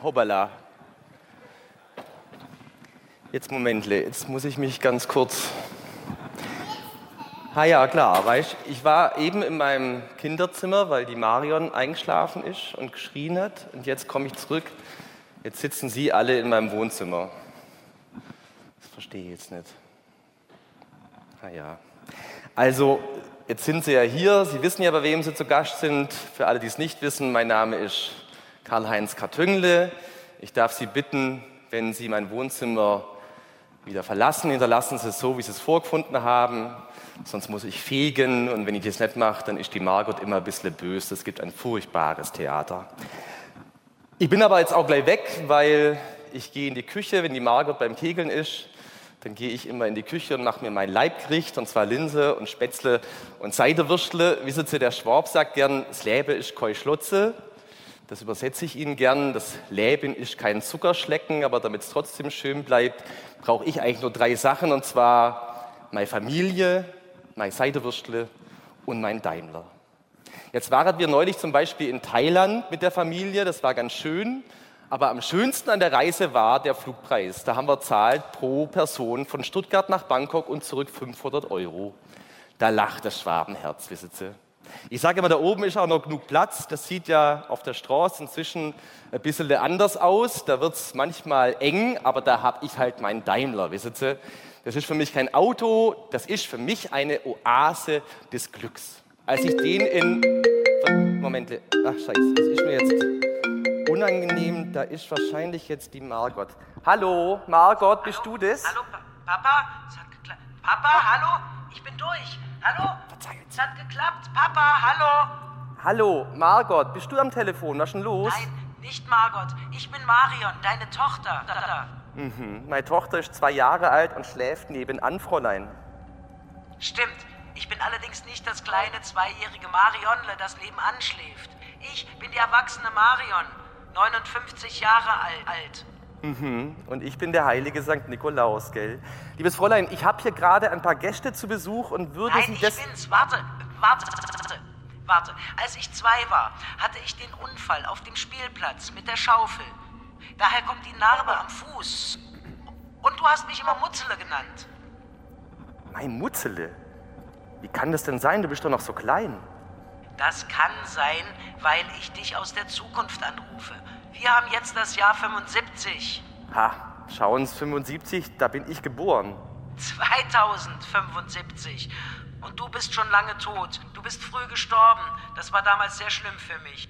Hoppala. Jetzt Momentle, jetzt muss ich mich ganz kurz... Ja, klar, weißt, ich war eben in meinem Kinderzimmer, weil die Marion eingeschlafen ist und geschrien hat. Und jetzt komme ich zurück, jetzt sitzen Sie alle in meinem Wohnzimmer. Das verstehe ich jetzt nicht. Ja. Also, jetzt sind Sie ja hier, Sie wissen ja, bei wem Sie zu Gast sind. Für alle, die es nicht wissen, mein Name ist Karl-Heinz Kartüngle. Ich darf Sie bitten, wenn Sie mein Wohnzimmer wieder verlassen, hinterlassen Sie es so, wie Sie es vorgefunden haben. Sonst muss ich fegen und wenn ich das nicht mache, dann ist die Margot immer ein bisschen böse. Es gibt ein furchtbares Theater. Ich bin aber jetzt auch gleich weg, weil ich gehe in die Küche, wenn die Margot beim Kegeln ist. Dann gehe ich immer in die Küche und mache mir mein Leibgericht, und zwar Linse und Spätzle und Seidewürstle. Wissen Sie, der Schwab sagt gern, das Leben ist kein Schlotze. Das übersetze ich Ihnen gern. Das Leben ist kein Zuckerschlecken, aber damit es trotzdem schön bleibt, brauche ich eigentlich nur 3 Sachen, und zwar meine Familie, mein Seidewürstle und mein Daimler. Jetzt waren wir neulich zum Beispiel in Thailand mit der Familie, das war ganz schön, aber am schönsten an der Reise war der Flugpreis. Da haben wir zahlt pro Person von Stuttgart nach Bangkok und zurück 500 €. Da lacht das Schwabenherz, wissen Sie. Ich sage immer, da oben ist auch noch genug Platz, das sieht ja auf der Straße inzwischen ein bisschen anders aus, da wird es manchmal eng, aber da habe ich halt meinen Daimler, wissen Sie. Das ist für mich kein Auto, das ist für mich eine Oase des Glücks. Als ich den Moment, ach scheiße, das ist mir jetzt unangenehm, da ist wahrscheinlich jetzt die Margot. Hallo, Margot, bist du das? Hallo, Papa? Es hat geklappt. Papa, hallo? Ich bin durch. Hallo? Es hat geklappt. Papa, hallo? Hallo, Margot, bist du am Telefon? Was ist denn los? Nein, nicht Margot. Ich bin Marion, deine Tochter. Meine Tochter ist 2 Jahre alt und schläft nebenan, Fräulein. Stimmt. Ich bin allerdings nicht das kleine 2-jährige Marionle, das nebenan schläft. Ich bin die erwachsene Marion, 59 Jahre alt. Und ich bin der heilige St. Nikolaus, gell? Liebes Fräulein, ich habe hier gerade ein paar Gäste zu Besuch und würde Nein, Sie ich bin's. Warte. Als ich 2 war, hatte ich den Unfall auf dem Spielplatz mit der Schaufel. Daher kommt die Narbe am Fuß. Und du hast mich immer Mutzele genannt. Mein Mutzele? Wie kann das denn sein? Du bist doch noch so klein. Das kann sein, weil ich dich aus der Zukunft anrufe. Wir haben jetzt das Jahr 75. Schauen Sie, 75, da bin ich geboren. 2075. Und du bist schon lange tot. Du bist früh gestorben. Das war damals sehr schlimm für mich.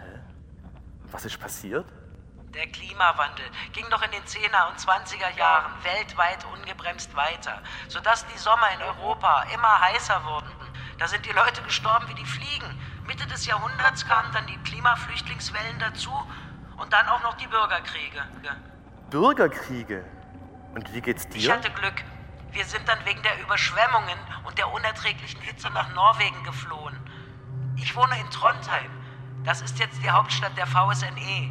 Was ist passiert? Der Klimawandel ging doch in den 10er und 20er Jahren weltweit ungebremst weiter, sodass die Sommer in Europa immer heißer wurden. Da sind die Leute gestorben wie die Fliegen. Mitte des Jahrhunderts kamen dann die Klimaflüchtlingswellen dazu und dann auch noch die Bürgerkriege. Bürgerkriege? Und wie geht's dir? Ich hatte Glück. Wir sind dann wegen der Überschwemmungen und der unerträglichen Hitze nach Norwegen geflohen. Ich wohne in Trondheim. Das ist jetzt die Hauptstadt der VSNE.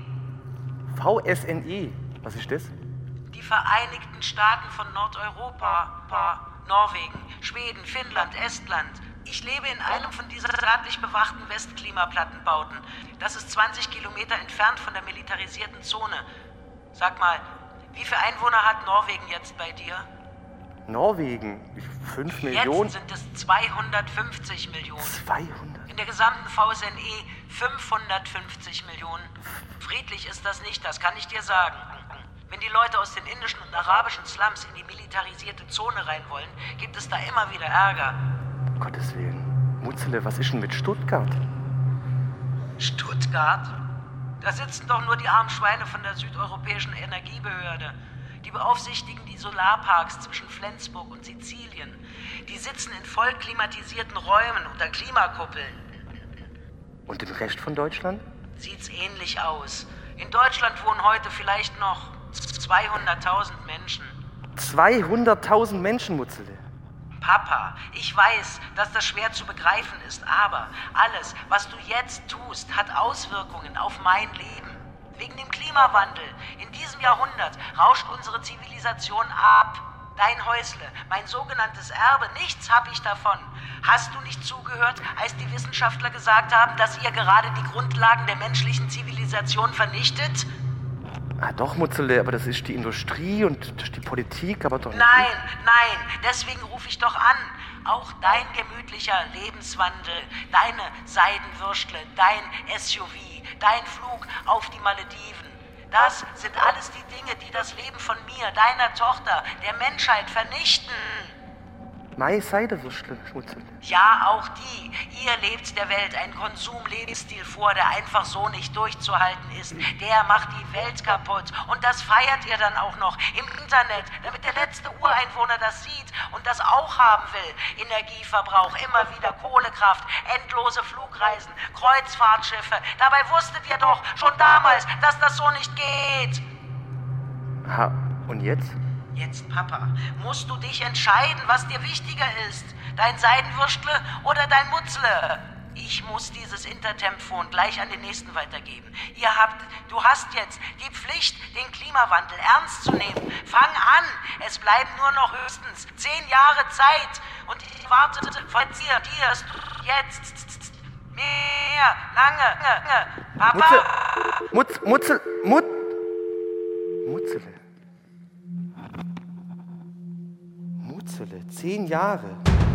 VSNE? Was ist das? Die Vereinigten Staaten von Nordeuropa. Norwegen, Schweden, Finnland, Estland. Ich lebe in einem von diesen staatlich bewachten Westklimaplattenbauten. Das ist 20 Kilometer entfernt von der militarisierten Zone. Sag mal, wie viele Einwohner hat Norwegen jetzt bei dir? Norwegen? 5 Millionen? Jetzt sind es 250 Millionen. 200? In der gesamten VSNE 550 Millionen. Friedlich ist das nicht, das kann ich dir sagen. Wenn die Leute aus den indischen und arabischen Slums in die militarisierte Zone rein wollen, gibt es da immer wieder Ärger. Um Gottes Willen. Mutzele, was ist denn mit Stuttgart? Stuttgart? Da sitzen doch nur die armen Schweine von der südeuropäischen Energiebehörde. Die beaufsichtigen die Solarparks zwischen Flensburg und Sizilien. Die sitzen in voll klimatisierten Räumen unter Klimakuppeln. Und im Rest von Deutschland? Sieht's ähnlich aus. In Deutschland wohnen heute vielleicht noch 200.000 Menschen. 200.000 Menschen, Mutzele? Papa, ich weiß, dass das schwer zu begreifen ist, aber alles, was du jetzt tust, hat Auswirkungen auf mein Leben. Wegen dem Klimawandel. In diesem Jahrhundert rauscht unsere Zivilisation ab. Dein Häusle, mein sogenanntes Erbe, nichts hab ich davon. Hast du nicht zugehört, als die Wissenschaftler gesagt haben, dass ihr gerade die Grundlagen der menschlichen Zivilisation vernichtet? Ah, doch, Mutzele, aber das ist die Industrie und das ist die Politik, aber doch nicht. Nein, deswegen rufe ich doch an. Auch dein gemütlicher Lebenswandel, deine Seidenwürstle, dein SUV, dein Flug auf die Malediven. Das sind alles die Dinge, die das Leben von mir, deiner Tochter, der Menschheit vernichten. Mai Seidewürstle, Mutzele. Ja, auch die. Ihr lebt der Welt einen Konsumlebensstil vor, der einfach so nicht durchzuhalten ist. Der macht die Welt kaputt. Und das feiert ihr dann auch noch im Internet, damit der letzte Ureinwohner das sieht und das auch haben will. Energieverbrauch, immer wieder Kohlekraft, endlose Flugreisen, Kreuzfahrtschiffe. Dabei wusstet ihr doch schon damals, dass das so nicht geht. Ha, und jetzt? Jetzt, Papa, musst du dich entscheiden, was dir wichtiger ist. Dein Seidenwürstle oder dein Mutzle? Ich muss dieses Intertemphon gleich an den Nächsten weitergeben. Du hast jetzt die Pflicht, den Klimawandel ernst zu nehmen. Fang an! Es bleiben nur noch höchstens 10 Jahre Zeit. Und ich warte von dir jetzt mehr, lange. Papa! Mutzele. 10 Jahre.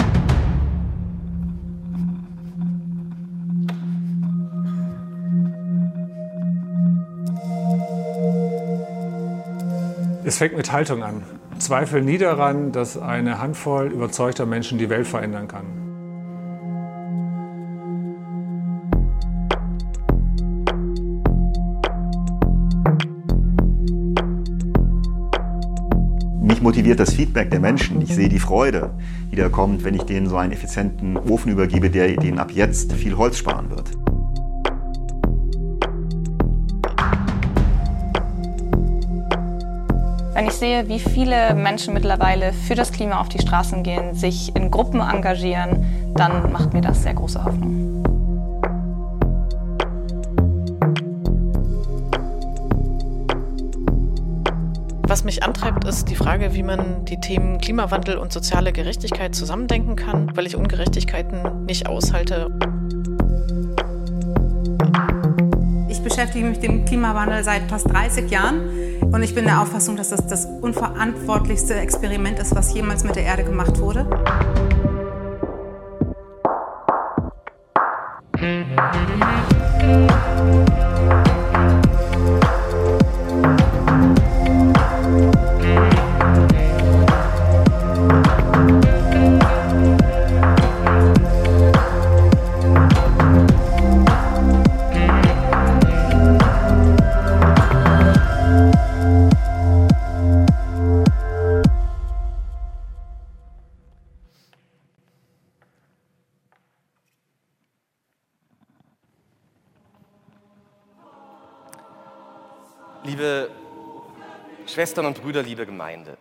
Es fängt mit Haltung an. Zweifel nie daran, dass eine Handvoll überzeugter Menschen die Welt verändern kann. Mich motiviert das Feedback der Menschen. Ich sehe die Freude, die da kommt, wenn ich denen so einen effizienten Ofen übergebe, der denen ab jetzt viel Holz sparen wird. Wenn ich sehe, wie viele Menschen mittlerweile für das Klima auf die Straßen gehen, sich in Gruppen engagieren, dann macht mir das sehr große Hoffnung. Was mich antreibt, ist die Frage, wie man die Themen Klimawandel und soziale Gerechtigkeit zusammendenken kann, weil ich Ungerechtigkeiten nicht aushalte. Ich beschäftige mich mit dem Klimawandel seit fast 30 Jahren und ich bin der Auffassung, dass das das unverantwortlichste Experiment ist, was jemals mit der Erde gemacht wurde. Liebe Schwestern und Brüder, liebe Gemeinde.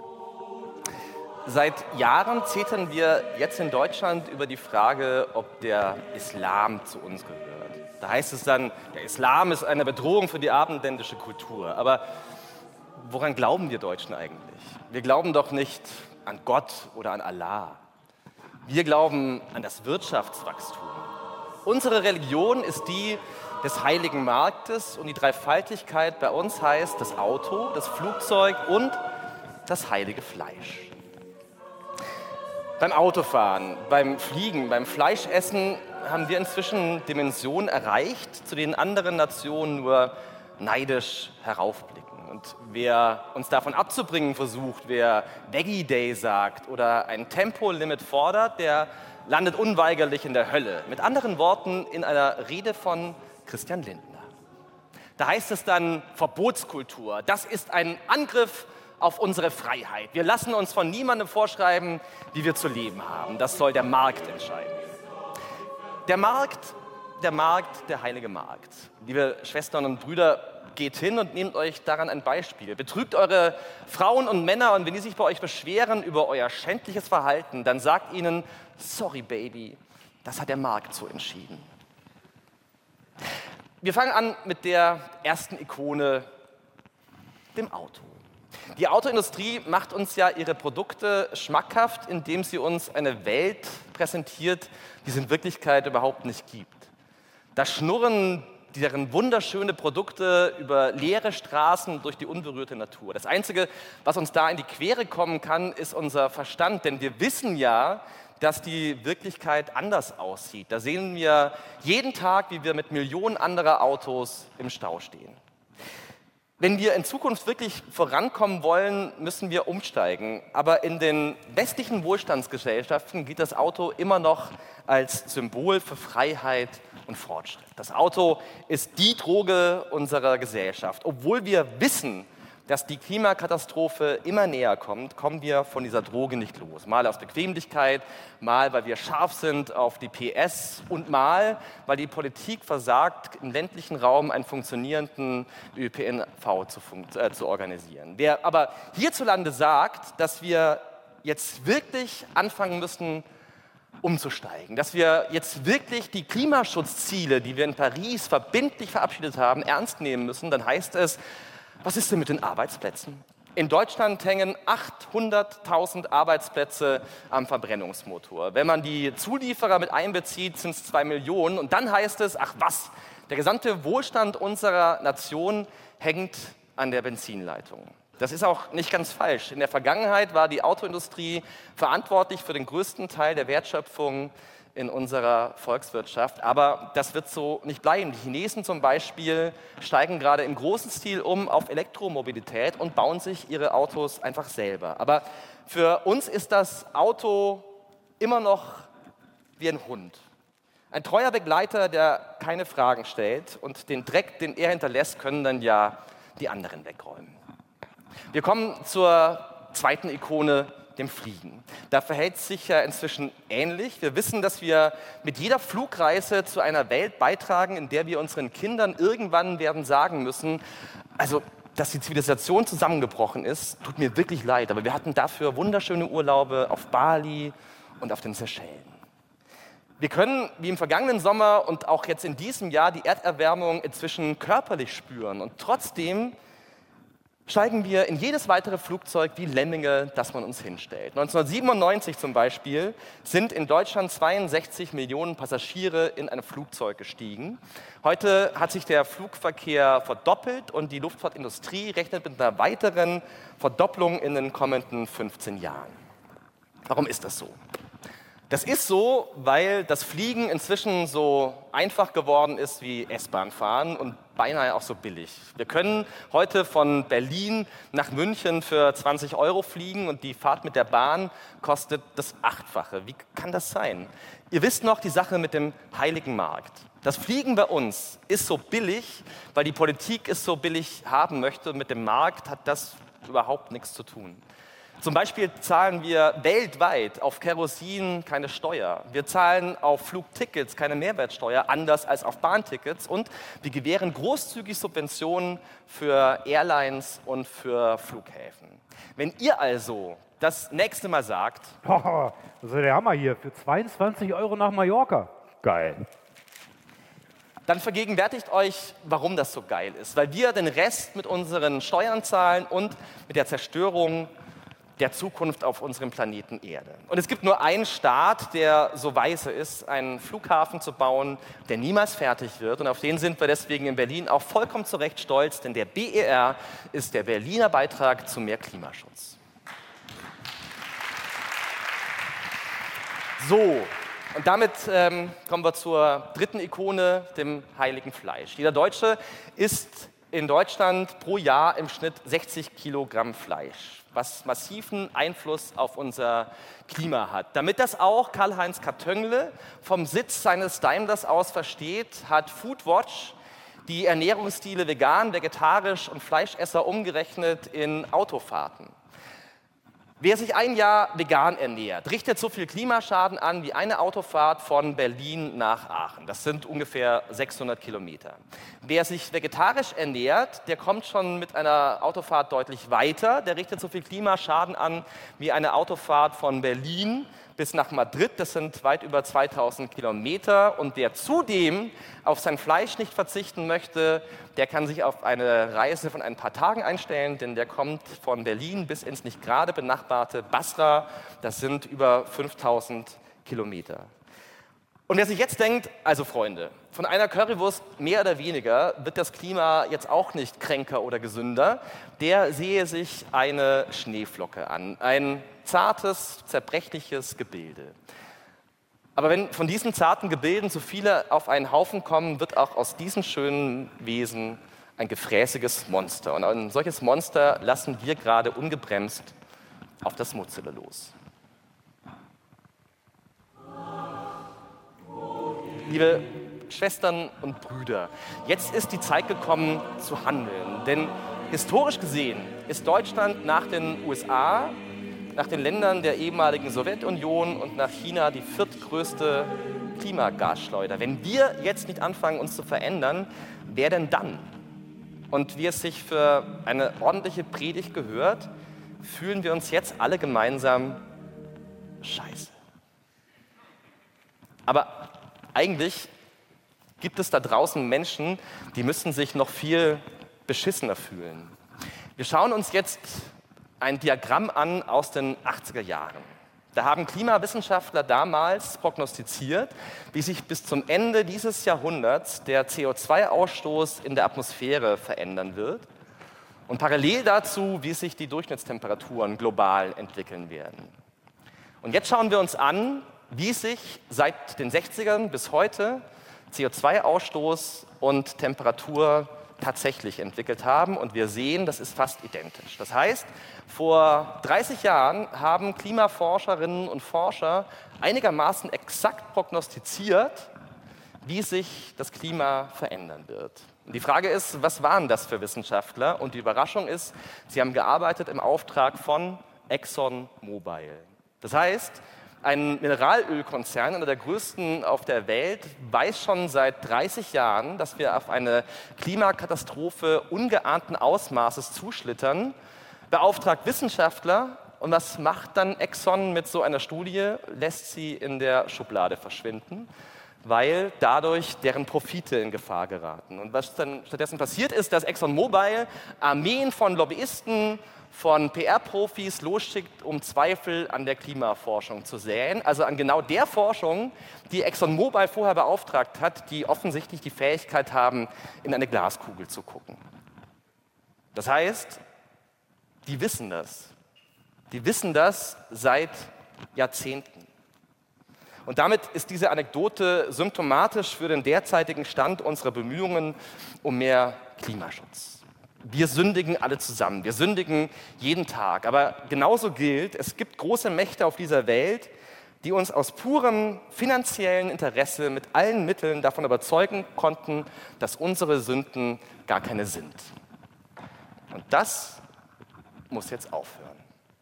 Seit Jahren zetern wir jetzt in Deutschland über die Frage, ob der Islam zu uns gehört. Da heißt es dann, der Islam ist eine Bedrohung für die abendländische Kultur. Aber woran glauben wir Deutschen eigentlich? Wir glauben doch nicht an Gott oder an Allah. Wir glauben an das Wirtschaftswachstum. Unsere Religion ist die des heiligen Marktes und die Dreifaltigkeit bei uns heißt das Auto, das Flugzeug und das heilige Fleisch. Beim Autofahren, beim Fliegen, beim Fleischessen haben wir inzwischen Dimensionen erreicht, zu denen andere Nationen nur neidisch heraufblicken. Und wer uns davon abzubringen versucht, wer Veggie Day sagt oder ein Tempolimit fordert, der landet unweigerlich in der Hölle. Mit anderen Worten, in einer Rede von Christian Lindner. Da heißt es dann Verbotskultur. Das ist ein Angriff auf unsere Freiheit. Wir lassen uns von niemandem vorschreiben, wie wir zu leben haben. Das soll der Markt entscheiden. Der heilige Markt. Liebe Schwestern und Brüder, geht hin und nehmt euch daran ein Beispiel. Betrügt eure Frauen und Männer und wenn die sich bei euch beschweren über euer schändliches Verhalten, dann sagt ihnen, sorry Baby, das hat der Markt so entschieden. Wir fangen an mit der ersten Ikone, dem Auto. Die Autoindustrie macht uns ja ihre Produkte schmackhaft, indem sie uns eine Welt präsentiert, die es in Wirklichkeit überhaupt nicht gibt. Da schnurren deren wunderschöne Produkte über leere Straßen durch die unberührte Natur. Das Einzige, was uns da in die Quere kommen kann, ist unser Verstand, denn wir wissen ja, dass die Wirklichkeit anders aussieht. Da sehen wir jeden Tag, wie wir mit Millionen anderer Autos im Stau stehen. Wenn wir in Zukunft wirklich vorankommen wollen, müssen wir umsteigen. Aber in den westlichen Wohlstandsgesellschaften gilt das Auto immer noch als Symbol für Freiheit und Fortschritt. Das Auto ist die Droge unserer Gesellschaft. Obwohl wir wissen, dass die Klimakatastrophe immer näher kommt, kommen wir von dieser Droge nicht los. Mal aus Bequemlichkeit, mal weil wir scharf sind auf die PS und mal weil die Politik versagt, im ländlichen Raum einen funktionierenden ÖPNV zu organisieren. Wer aber hierzulande sagt, dass wir jetzt wirklich anfangen müssen, umzusteigen, dass wir jetzt wirklich die Klimaschutzziele, die wir in Paris verbindlich verabschiedet haben, ernst nehmen müssen, dann heißt es, was ist denn mit den Arbeitsplätzen? In Deutschland hängen 800.000 Arbeitsplätze am Verbrennungsmotor. Wenn man die Zulieferer mit einbezieht, sind es 2 Millionen. Und dann heißt es, ach was, der gesamte Wohlstand unserer Nation hängt an der Benzinleitung. Das ist auch nicht ganz falsch. In der Vergangenheit war die Autoindustrie verantwortlich für den größten Teil der Wertschöpfung in unserer Volkswirtschaft. Aber das wird so nicht bleiben. Die Chinesen zum Beispiel steigen gerade im großen Stil um auf Elektromobilität und bauen sich ihre Autos einfach selber. Aber für uns ist das Auto immer noch wie ein Hund. Ein treuer Begleiter, der keine Fragen stellt, und den Dreck, den er hinterlässt, können dann ja die anderen wegräumen. Wir kommen zur zweiten Ikone, dem Fliegen. Da verhält es sich ja inzwischen ähnlich. Wir wissen, dass wir mit jeder Flugreise zu einer Welt beitragen, in der wir unseren Kindern irgendwann werden sagen müssen, also, dass die Zivilisation zusammengebrochen ist, tut mir wirklich leid, aber wir hatten dafür wunderschöne Urlaube auf Bali und auf den Seychellen. Wir können, wie im vergangenen Sommer und auch jetzt in diesem Jahr, die Erderwärmung inzwischen körperlich spüren, und trotzdem steigen wir in jedes weitere Flugzeug wie Lemminge, das man uns hinstellt. 1997 zum Beispiel sind in Deutschland 62 Millionen Passagiere in ein Flugzeug gestiegen. Heute hat sich der Flugverkehr verdoppelt und die Luftfahrtindustrie rechnet mit einer weiteren Verdopplung in den kommenden 15 Jahren. Warum ist das so? Das ist so, weil das Fliegen inzwischen so einfach geworden ist wie S-Bahn fahren und beinahe auch so billig. Wir können heute von Berlin nach München für 20 € fliegen und die Fahrt mit der Bahn kostet das 8-fache. Wie kann das sein? Ihr wisst noch die Sache mit dem heiligen Markt. Das Fliegen bei uns ist so billig, weil die Politik es so billig haben möchte, und mit dem Markt hat das überhaupt nichts zu tun. Zum Beispiel zahlen wir weltweit auf Kerosin keine Steuer. Wir zahlen auf Flugtickets keine Mehrwertsteuer, anders als auf Bahntickets. Und wir gewähren großzügig Subventionen für Airlines und für Flughäfen. Wenn ihr also das nächste Mal sagt, das ist ja der Hammer hier, für 22 € nach Mallorca. Geil. Dann vergegenwärtigt euch, warum das so geil ist. Weil wir den Rest mit unseren Steuern zahlen und mit der Zerstörung der Zukunft auf unserem Planeten Erde. Und es gibt nur einen Staat, der so weise ist, einen Flughafen zu bauen, der niemals fertig wird. Und auf den sind wir deswegen in Berlin auch vollkommen zu Recht stolz, denn der BER ist der Berliner Beitrag zu mehr Klimaschutz. So, und damit kommen wir zur dritten Ikone, dem heiligen Fleisch. Jeder Deutsche isst in Deutschland pro Jahr im Schnitt 60 Kilogramm Fleisch, was massiven Einfluss auf unser Klima hat. Damit das auch Karl-Heinz Kartöngle vom Sitz seines Daimlers aus versteht, hat Foodwatch die Ernährungsstile vegan, vegetarisch und Fleischesser umgerechnet in Autofahrten. Wer sich ein Jahr vegan ernährt, richtet so viel Klimaschaden an wie eine Autofahrt von Berlin nach Aachen. Das sind ungefähr 600 Kilometer. Wer sich vegetarisch ernährt, der kommt schon mit einer Autofahrt deutlich weiter. Der richtet so viel Klimaschaden an wie eine Autofahrt von Berlin bis nach Madrid. Das sind weit über 2000 Kilometer. Und wer zudem auf sein Fleisch nicht verzichten möchte, der kann sich auf eine Reise von ein paar Tagen einstellen, denn der kommt von Berlin bis ins nicht gerade benachbarte Basra. Das sind über 5000 Kilometer. Und wer sich jetzt denkt, also Freunde, von einer Currywurst mehr oder weniger wird das Klima jetzt auch nicht kränker oder gesünder. Der sehe sich eine Schneeflocke an, ein zartes, zerbrechliches Gebilde. Aber wenn von diesen zarten Gebilden so viele auf einen Haufen kommen, wird auch aus diesen schönen Wesen ein gefräßiges Monster. Und ein solches Monster lassen wir gerade ungebremst auf das Mozilla los. Liebe Schwestern und Brüder, jetzt ist die Zeit gekommen zu handeln. Denn historisch gesehen ist Deutschland nach den USA, nach den Ländern der ehemaligen Sowjetunion und nach China die viertgrößte Klimagasschleuder. Wenn wir jetzt nicht anfangen, uns zu verändern, wer denn dann? Und wie es sich für eine ordentliche Predigt gehört, fühlen wir uns jetzt alle gemeinsam scheiße. Aber eigentlich gibt es da draußen Menschen, die müssen sich noch viel beschissener fühlen. Wir schauen uns jetzt ein Diagramm an aus den 80er Jahren. Da haben Klimawissenschaftler damals prognostiziert, wie sich bis zum Ende dieses Jahrhunderts der CO2-Ausstoß in der Atmosphäre verändern wird und parallel dazu, wie sich die Durchschnittstemperaturen global entwickeln werden. Und jetzt schauen wir uns an, wie sich seit den 60ern bis heute CO2-Ausstoß und Temperatur tatsächlich entwickelt haben. Und wir sehen, das ist fast identisch. Das heißt, vor 30 Jahren haben Klimaforscherinnen und Forscher einigermaßen exakt prognostiziert, wie sich das Klima verändern wird. Und die Frage ist, was waren das für Wissenschaftler? Und die Überraschung ist, sie haben gearbeitet im Auftrag von ExxonMobil. Das heißt, ein Mineralölkonzern, einer der größten auf der Welt, weiß schon seit 30 Jahren, dass wir auf eine Klimakatastrophe ungeahnten Ausmaßes zuschlittern, beauftragt Wissenschaftler. Und was macht dann Exxon mit so einer Studie? Lässt sie in der Schublade verschwinden, weil dadurch deren Profite in Gefahr geraten. Und was dann stattdessen passiert ist, dass ExxonMobil Armeen von Lobbyisten, von PR-Profis losschickt, um Zweifel an der Klimaforschung zu säen. Also an genau der Forschung, die ExxonMobil vorher beauftragt hat, die offensichtlich die Fähigkeit haben, in eine Glaskugel zu gucken. Das heißt, die wissen das. Die wissen das seit Jahrzehnten. Und damit ist diese Anekdote symptomatisch für den derzeitigen Stand unserer Bemühungen um mehr Klimaschutz. Wir sündigen alle zusammen, wir sündigen jeden Tag. Aber genauso gilt, es gibt große Mächte auf dieser Welt, die uns aus purem finanziellen Interesse mit allen Mitteln davon überzeugen konnten, dass unsere Sünden gar keine sind. Und das muss jetzt aufhören.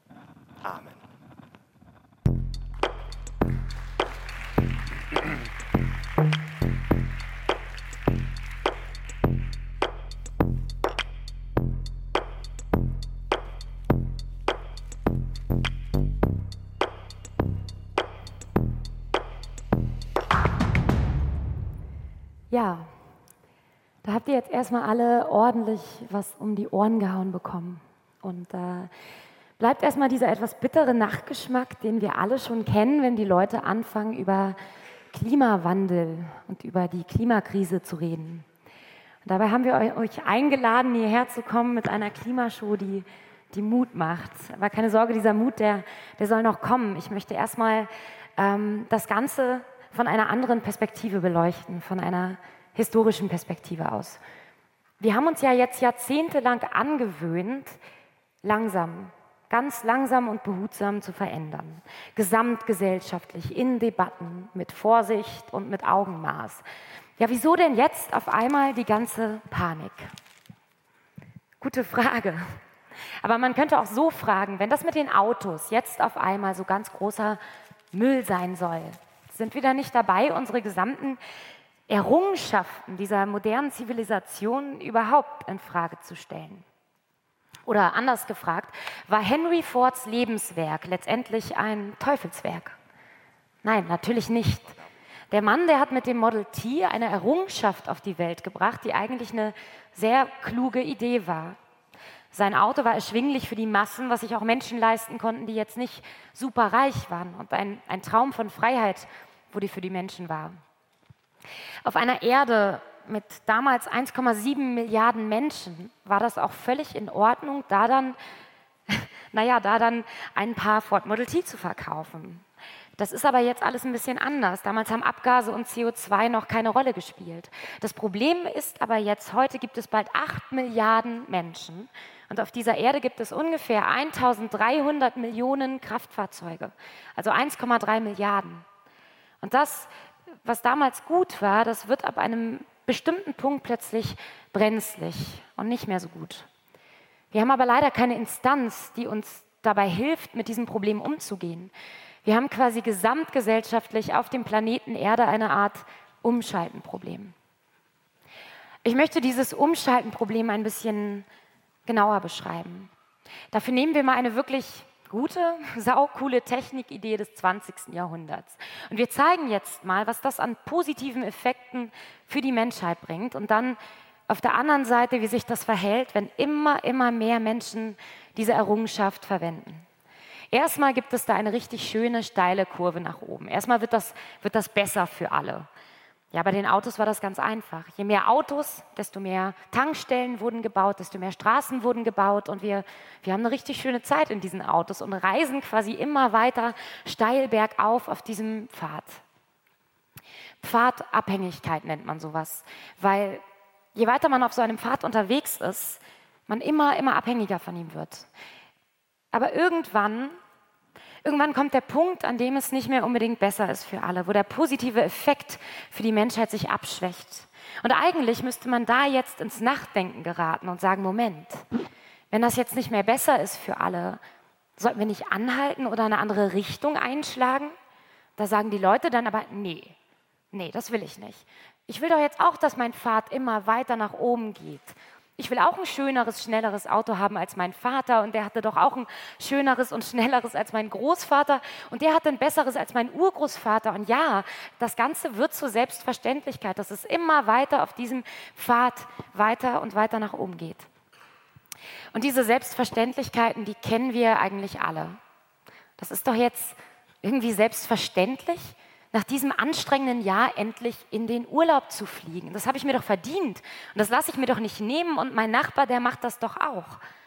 Amen. Ja, da habt ihr jetzt erstmal alle ordentlich was um die Ohren gehauen bekommen. Und bleibt erstmal dieser etwas bittere Nachgeschmack, den wir alle schon kennen, wenn die Leute anfangen, über Klimawandel und über die Klimakrise zu reden. Und dabei haben wir euch eingeladen, hierher zu kommen mit einer Klimashow, die Mut macht. Aber keine Sorge, dieser Mut, der soll noch kommen. Ich möchte erstmal das Ganze von einer anderen Perspektive beleuchten, von einer historischen Perspektive aus. Wir haben uns ja jetzt jahrzehntelang angewöhnt, langsam, ganz langsam und behutsam zu verändern. Gesamtgesellschaftlich, in Debatten, mit Vorsicht und mit Augenmaß. Ja, wieso denn jetzt auf einmal die ganze Panik? Gute Frage. Aber man könnte auch so fragen, wenn das mit den Autos jetzt auf einmal so ganz großer Müll sein soll, sind wir da nicht dabei, unsere gesamten Errungenschaften dieser modernen Zivilisation überhaupt in Frage zu stellen? Oder anders gefragt, war Henry Fords Lebenswerk letztendlich ein Teufelswerk? Nein, natürlich nicht. Der Mann, der hat mit dem Model T eine Errungenschaft auf die Welt gebracht, die eigentlich eine sehr kluge Idee war. Sein Auto war erschwinglich für die Massen, was sich auch Menschen leisten konnten, die jetzt nicht super reich waren. Und ein Traum von Freiheit, wo die für die Menschen war. Auf einer Erde mit damals 1,7 Milliarden Menschen war das auch völlig in Ordnung, da dann ein paar Ford Model T zu verkaufen. Das ist aber jetzt alles ein bisschen anders. Damals haben Abgase und CO2 noch keine Rolle gespielt. Das Problem ist aber jetzt, heute gibt es bald 8 Milliarden Menschen und auf dieser Erde gibt es ungefähr 1300 Millionen Kraftfahrzeuge, also 1,3 Milliarden. Und das, was damals gut war, das wird ab einem bestimmten Punkt plötzlich brenzlig und nicht mehr so gut. Wir haben aber leider keine Instanz, die uns dabei hilft, mit diesem Problem umzugehen. Wir haben quasi gesamtgesellschaftlich auf dem Planeten Erde eine Art Umschaltenproblem. Ich möchte dieses Umschaltenproblem ein bisschen genauer beschreiben. Dafür nehmen wir mal eine wirklich gute, saucoole Technikidee des 20. Jahrhunderts. Und wir zeigen jetzt mal, was das an positiven Effekten für die Menschheit bringt und dann auf der anderen Seite, wie sich das verhält, wenn immer mehr Menschen diese Errungenschaft verwenden. Erstmal gibt es da eine richtig schöne, steile Kurve nach oben. Erstmal wird das besser für alle. Ja, bei den Autos war das ganz einfach. Je mehr Autos, desto mehr Tankstellen wurden gebaut, desto mehr Straßen wurden gebaut und wir haben eine richtig schöne Zeit in diesen Autos und reisen quasi immer weiter steil bergauf auf diesem Pfad. Pfadabhängigkeit nennt man sowas, weil je weiter man auf so einem Pfad unterwegs ist, man immer abhängiger von ihm wird. Aber irgendwann kommt der Punkt, an dem es nicht mehr unbedingt besser ist für alle, wo der positive Effekt für die Menschheit sich abschwächt. Und eigentlich müsste man da jetzt ins Nachdenken geraten und sagen, Moment, wenn das jetzt nicht mehr besser ist für alle, sollten wir nicht anhalten oder eine andere Richtung einschlagen? Da sagen die Leute dann aber, nee, das will ich nicht. Ich will doch jetzt auch, dass mein Pfad immer weiter nach oben geht. Ich will auch ein schöneres, schnelleres Auto haben als mein Vater und der hatte doch auch ein schöneres und schnelleres als mein Großvater und der hatte ein besseres als mein Urgroßvater. Und ja, das Ganze wird zur Selbstverständlichkeit, dass es immer weiter auf diesem Pfad weiter und weiter nach oben geht. Und diese Selbstverständlichkeiten, die kennen wir eigentlich alle. Das ist doch jetzt irgendwie selbstverständlich, nach diesem anstrengenden Jahr endlich in den Urlaub zu fliegen. Das habe ich mir doch verdient und das lasse ich mir doch nicht nehmen und mein Nachbar, der macht das doch auch.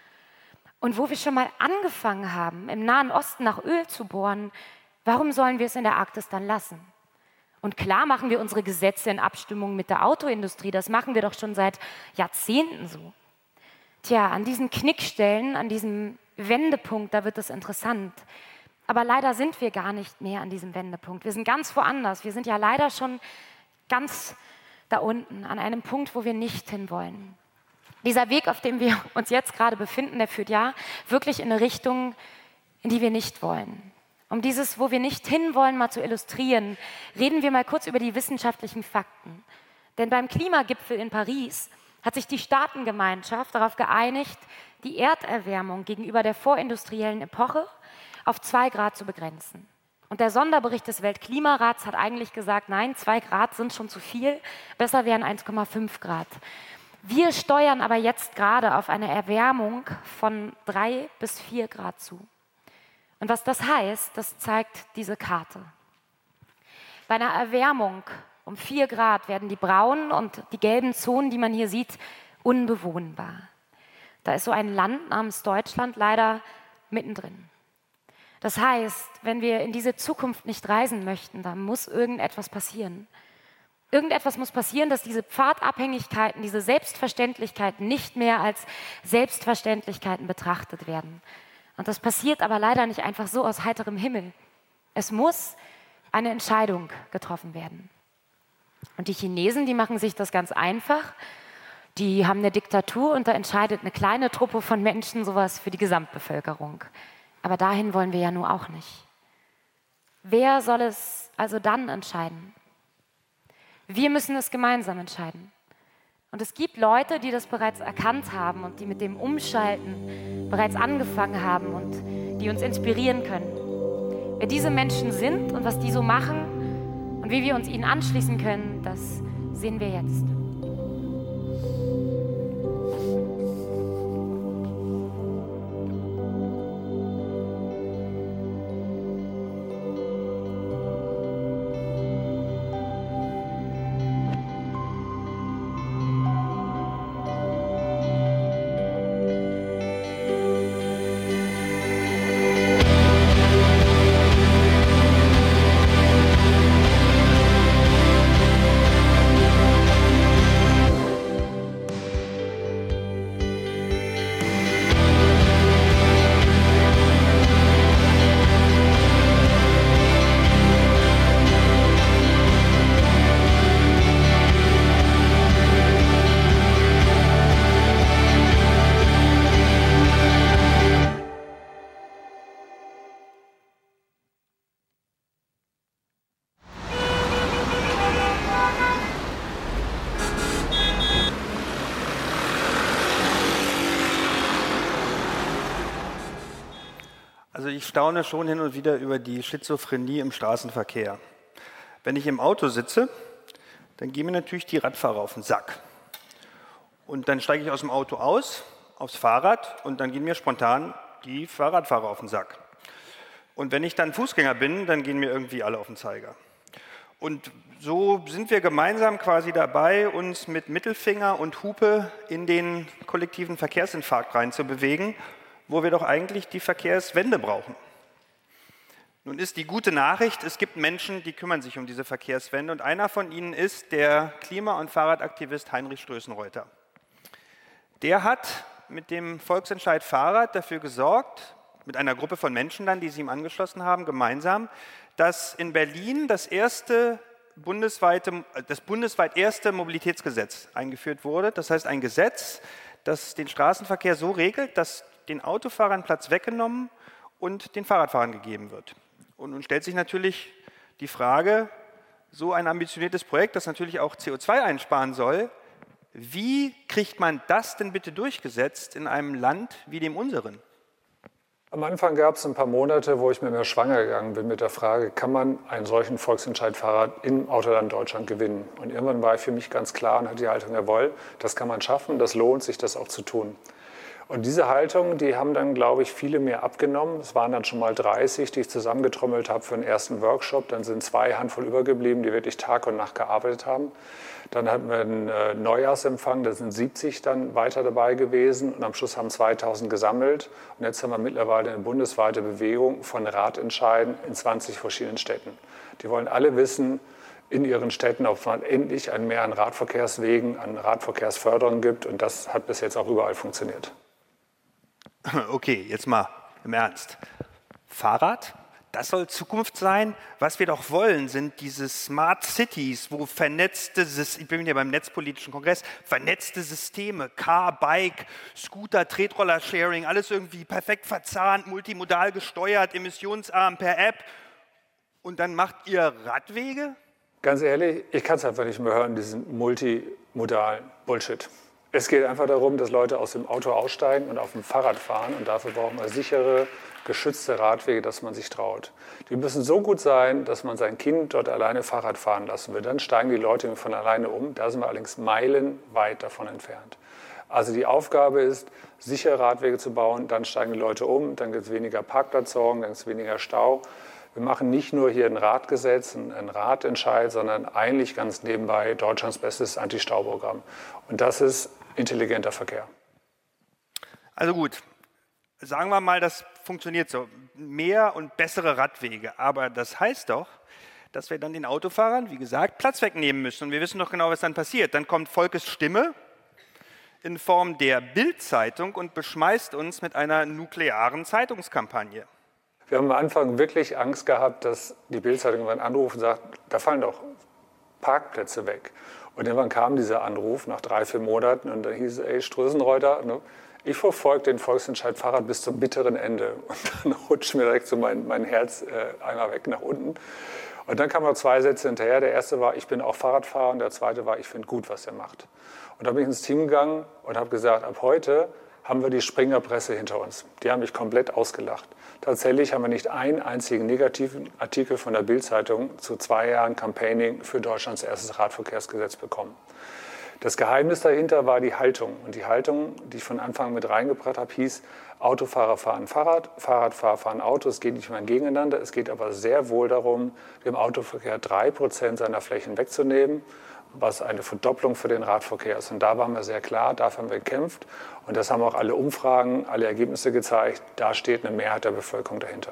Und wo wir schon mal angefangen haben, im Nahen Osten nach Öl zu bohren, warum sollen wir es in der Arktis dann lassen? Und klar machen wir unsere Gesetze in Abstimmung mit der Autoindustrie, das machen wir doch schon seit Jahrzehnten so. Tja, an diesen Knickstellen, an diesem Wendepunkt, da wird es interessant. Aber leider sind wir gar nicht mehr an diesem Wendepunkt. Wir sind ganz woanders. Wir sind ja leider schon ganz da unten, an einem Punkt, wo wir nicht hinwollen. Dieser Weg, auf dem wir uns jetzt gerade befinden, der führt ja wirklich in eine Richtung, in die wir nicht wollen. Um dieses, wo wir nicht hinwollen, mal zu illustrieren, reden wir mal kurz über die wissenschaftlichen Fakten. Denn beim Klimagipfel in Paris hat sich die Staatengemeinschaft darauf geeinigt, die Erderwärmung gegenüber der vorindustriellen Epoche auf 2 Grad zu begrenzen. Und der Sonderbericht des Weltklimarats hat eigentlich gesagt, nein, 2 Grad sind schon zu viel, besser wären 1,5 Grad. Wir steuern aber jetzt gerade auf eine Erwärmung von 3 bis 4 Grad zu. Und was das heißt, das zeigt diese Karte. Bei einer Erwärmung um 4 Grad werden die braunen und die gelben Zonen, die man hier sieht, unbewohnbar. Da ist so ein Land namens Deutschland leider mittendrin. Das heißt, wenn wir in diese Zukunft nicht reisen möchten, dann muss irgendetwas passieren. Irgendetwas muss passieren, dass diese Pfadabhängigkeiten, diese Selbstverständlichkeiten nicht mehr als Selbstverständlichkeiten betrachtet werden. Und das passiert aber leider nicht einfach so aus heiterem Himmel. Es muss eine Entscheidung getroffen werden. Und die Chinesen, die machen sich das ganz einfach. Die haben eine Diktatur und da entscheidet eine kleine Truppe von Menschen sowas für die Gesamtbevölkerung. Aber dahin wollen wir ja nur auch nicht. Wer soll es also dann entscheiden? Wir müssen es gemeinsam entscheiden. Und es gibt Leute, die das bereits erkannt haben und die mit dem Umschalten bereits angefangen haben und die uns inspirieren können. Wer diese Menschen sind und was die so machen und wie wir uns ihnen anschließen können, das sehen wir jetzt. ich staune schon hin und wieder über die Schizophrenie im Straßenverkehr. Wenn ich im Auto sitze, dann gehen mir natürlich die Radfahrer auf den Sack. Und dann steige ich aus dem Auto aus, aufs Fahrrad und dann gehen mir spontan die Fahrradfahrer auf den Sack. Und wenn ich dann Fußgänger bin, dann gehen mir irgendwie alle auf den Zeiger. Und so sind wir gemeinsam quasi dabei, uns mit Mittelfinger und Hupe in den kollektiven Verkehrsinfarkt reinzubewegen, wo wir doch eigentlich die Verkehrswende brauchen. Nun ist die gute Nachricht, es gibt Menschen, die kümmern sich um diese Verkehrswende und einer von ihnen ist der Klima- und Fahrradaktivist Heinrich Strößenreuter. Der hat mit dem Volksentscheid Fahrrad dafür gesorgt, mit einer Gruppe von Menschen dann, die sich ihm angeschlossen haben, gemeinsam, dass in Berlin das bundesweit erste Mobilitätsgesetz eingeführt wurde. Das heißt ein Gesetz, das den Straßenverkehr so regelt, dass den Autofahrern Platz weggenommen und den Fahrradfahrern gegeben wird. Und nun stellt sich natürlich die Frage, so ein ambitioniertes Projekt, das natürlich auch CO2 einsparen soll, wie kriegt man das denn bitte durchgesetzt in einem Land wie dem unseren? Am Anfang gab es ein paar Monate, wo ich mit mir schwanger gegangen bin mit der Frage, kann man einen solchen Volksentscheid Fahrrad im Autoland Deutschland gewinnen? Und irgendwann war für mich ganz klar und hatte die Haltung, jawohl, das kann man schaffen, das lohnt sich, das auch zu tun. Und diese Haltung, die haben dann, glaube ich, viele mir abgenommen. Es waren dann schon mal 30, die ich zusammengetrommelt habe für den ersten Workshop. Dann sind 2 Handvoll übergeblieben, die wirklich Tag und Nacht gearbeitet haben. Dann hatten wir einen Neujahrsempfang, da sind 70 dann weiter dabei gewesen. Und am Schluss haben 2000 gesammelt. Und jetzt haben wir mittlerweile eine bundesweite Bewegung von Radentscheiden in 20 verschiedenen Städten. Die wollen alle wissen, in ihren Städten, ob man endlich ein Mehr an Radverkehrswegen, an Radverkehrsförderung gibt. Und das hat bis jetzt auch überall funktioniert. Okay, jetzt mal im Ernst. Fahrrad, das soll Zukunft sein. Was wir doch wollen, sind diese Smart Cities, wo ich bin ja beim Netzpolitischen Kongress, vernetzte Systeme, Car, Bike, Scooter, Tretroller-Sharing, alles irgendwie perfekt verzahnt, multimodal gesteuert, emissionsarm per App. Und dann macht ihr Radwege? Ganz ehrlich, ich kann es einfach nicht mehr hören, diesen multimodalen Bullshit. Es geht einfach darum, dass Leute aus dem Auto aussteigen und auf dem Fahrrad fahren. Und dafür brauchen wir sichere, geschützte Radwege, dass man sich traut. Die müssen so gut sein, dass man sein Kind dort alleine Fahrrad fahren lassen will. Dann steigen die Leute von alleine um. Da sind wir allerdings meilenweit davon entfernt. Also die Aufgabe ist, sichere Radwege zu bauen. Dann steigen die Leute um, dann gibt es weniger Parkplatzsorgen, dann gibt es weniger Stau. Wir machen nicht nur hier ein Radgesetz, ein Radentscheid, sondern eigentlich ganz nebenbei Deutschlands bestes Anti-Stau-Programm. Und das ist intelligenter Verkehr. Also gut, sagen wir mal, das funktioniert so. Mehr und bessere Radwege. Aber das heißt doch, dass wir dann den Autofahrern, wie gesagt, Platz wegnehmen müssen. Und wir wissen doch genau, was dann passiert. Dann kommt Volkes Stimme in Form der Bild-Zeitung und beschmeißt uns mit einer nuklearen Zeitungskampagne. Wir haben am Anfang wirklich Angst gehabt, dass die Bild-Zeitung irgendwann anruft und sagt, da fallen doch Parkplätze weg. Und irgendwann kam dieser Anruf nach 3-4 Monaten und dann hieß es, ey, Strößenreuter, ich verfolge den Volksentscheid Fahrrad bis zum bitteren Ende. Und dann rutscht mir direkt so mein Herz einmal weg nach unten. Und dann kamen noch 2 Sätze hinterher. Der erste war, ich bin auch Fahrradfahrer und der zweite war, ich finde gut, was er macht. Und dann bin ich ins Team gegangen und habe gesagt, ab heute haben wir die Springerpresse hinter uns. Die haben mich komplett ausgelacht. Tatsächlich haben wir nicht einen einzigen negativen Artikel von der Bild-Zeitung zu 2 Jahren Campaigning für Deutschlands erstes Radverkehrsgesetz bekommen. Das Geheimnis dahinter war die Haltung. Und die Haltung, die ich von Anfang mit reingebracht habe, hieß, Autofahrer fahren Fahrrad, Fahrradfahrer fahren Auto. Es geht nicht mehr gegeneinander. Es geht aber sehr wohl darum, dem Autoverkehr 3% seiner Flächen wegzunehmen, was eine Verdopplung für den Radverkehr ist. Und da waren wir sehr klar, dafür haben wir gekämpft. Und das haben auch alle Umfragen, alle Ergebnisse gezeigt. Da steht eine Mehrheit der Bevölkerung dahinter.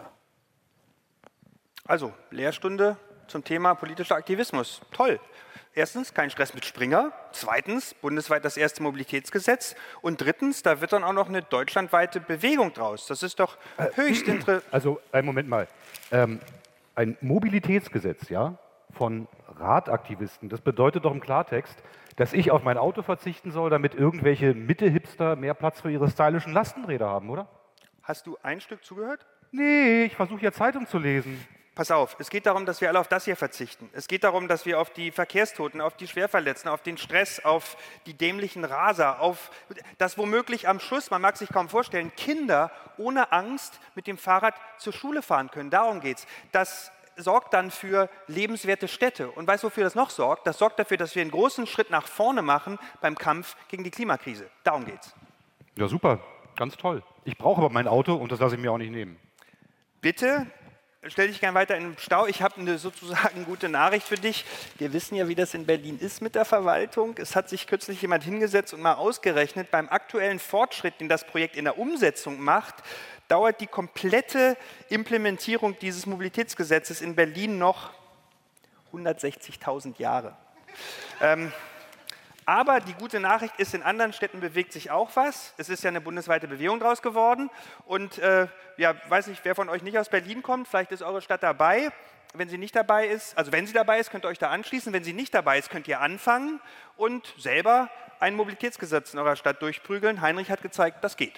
Also, Lehrstunde zum Thema politischer Aktivismus. Toll. Erstens, kein Stress mit Springer. Zweitens, bundesweit das erste Mobilitätsgesetz. Und drittens, da wird dann auch noch eine deutschlandweite Bewegung draus. Das ist doch höchst interessant. Also, Moment mal. Ein Mobilitätsgesetz, ja, von Radaktivisten, das bedeutet doch im Klartext, dass ich auf mein Auto verzichten soll, damit irgendwelche Mitte-Hipster mehr Platz für ihre stylischen Lastenräder haben, oder? Hast du ein Stück zugehört? Nee, ich versuche ja Zeitung zu lesen. pass auf, es geht darum, dass wir alle auf das hier verzichten. Es geht darum, dass wir auf die Verkehrstoten, auf die Schwerverletzten, auf den Stress, auf die dämlichen Raser, auf das womöglich am Schluss, man mag sich kaum vorstellen, Kinder ohne Angst mit dem Fahrrad zur Schule fahren können. Darum geht's. Das sorgt dann für lebenswerte Städte. Und weißt du, wofür das noch sorgt? Das sorgt dafür, dass wir einen großen Schritt nach vorne machen beim Kampf gegen die Klimakrise. Darum geht's. Ja, super. Ganz toll. Ich brauche aber mein Auto und das lasse ich mir auch nicht nehmen. Bitte stell dich gern weiter in den Stau. Ich habe eine sozusagen gute Nachricht für dich. Wir wissen ja, wie das in Berlin ist mit der Verwaltung. Es hat sich kürzlich jemand hingesetzt und mal ausgerechnet, beim aktuellen Fortschritt, den das Projekt in der Umsetzung macht, dauert die komplette Implementierung dieses Mobilitätsgesetzes in Berlin noch 160.000 Jahre. Aber die gute Nachricht ist, in anderen Städten bewegt sich auch was. Es ist ja eine bundesweite Bewegung draus geworden. Und ja, weiß nicht, wer von euch nicht aus Berlin kommt, vielleicht ist eure Stadt dabei. Wenn sie nicht dabei ist, also wenn sie dabei ist, könnt ihr euch da anschließen. Wenn sie nicht dabei ist, könnt ihr anfangen und selber ein Mobilitätsgesetz in eurer Stadt durchprügeln. Heinrich hat gezeigt, das geht.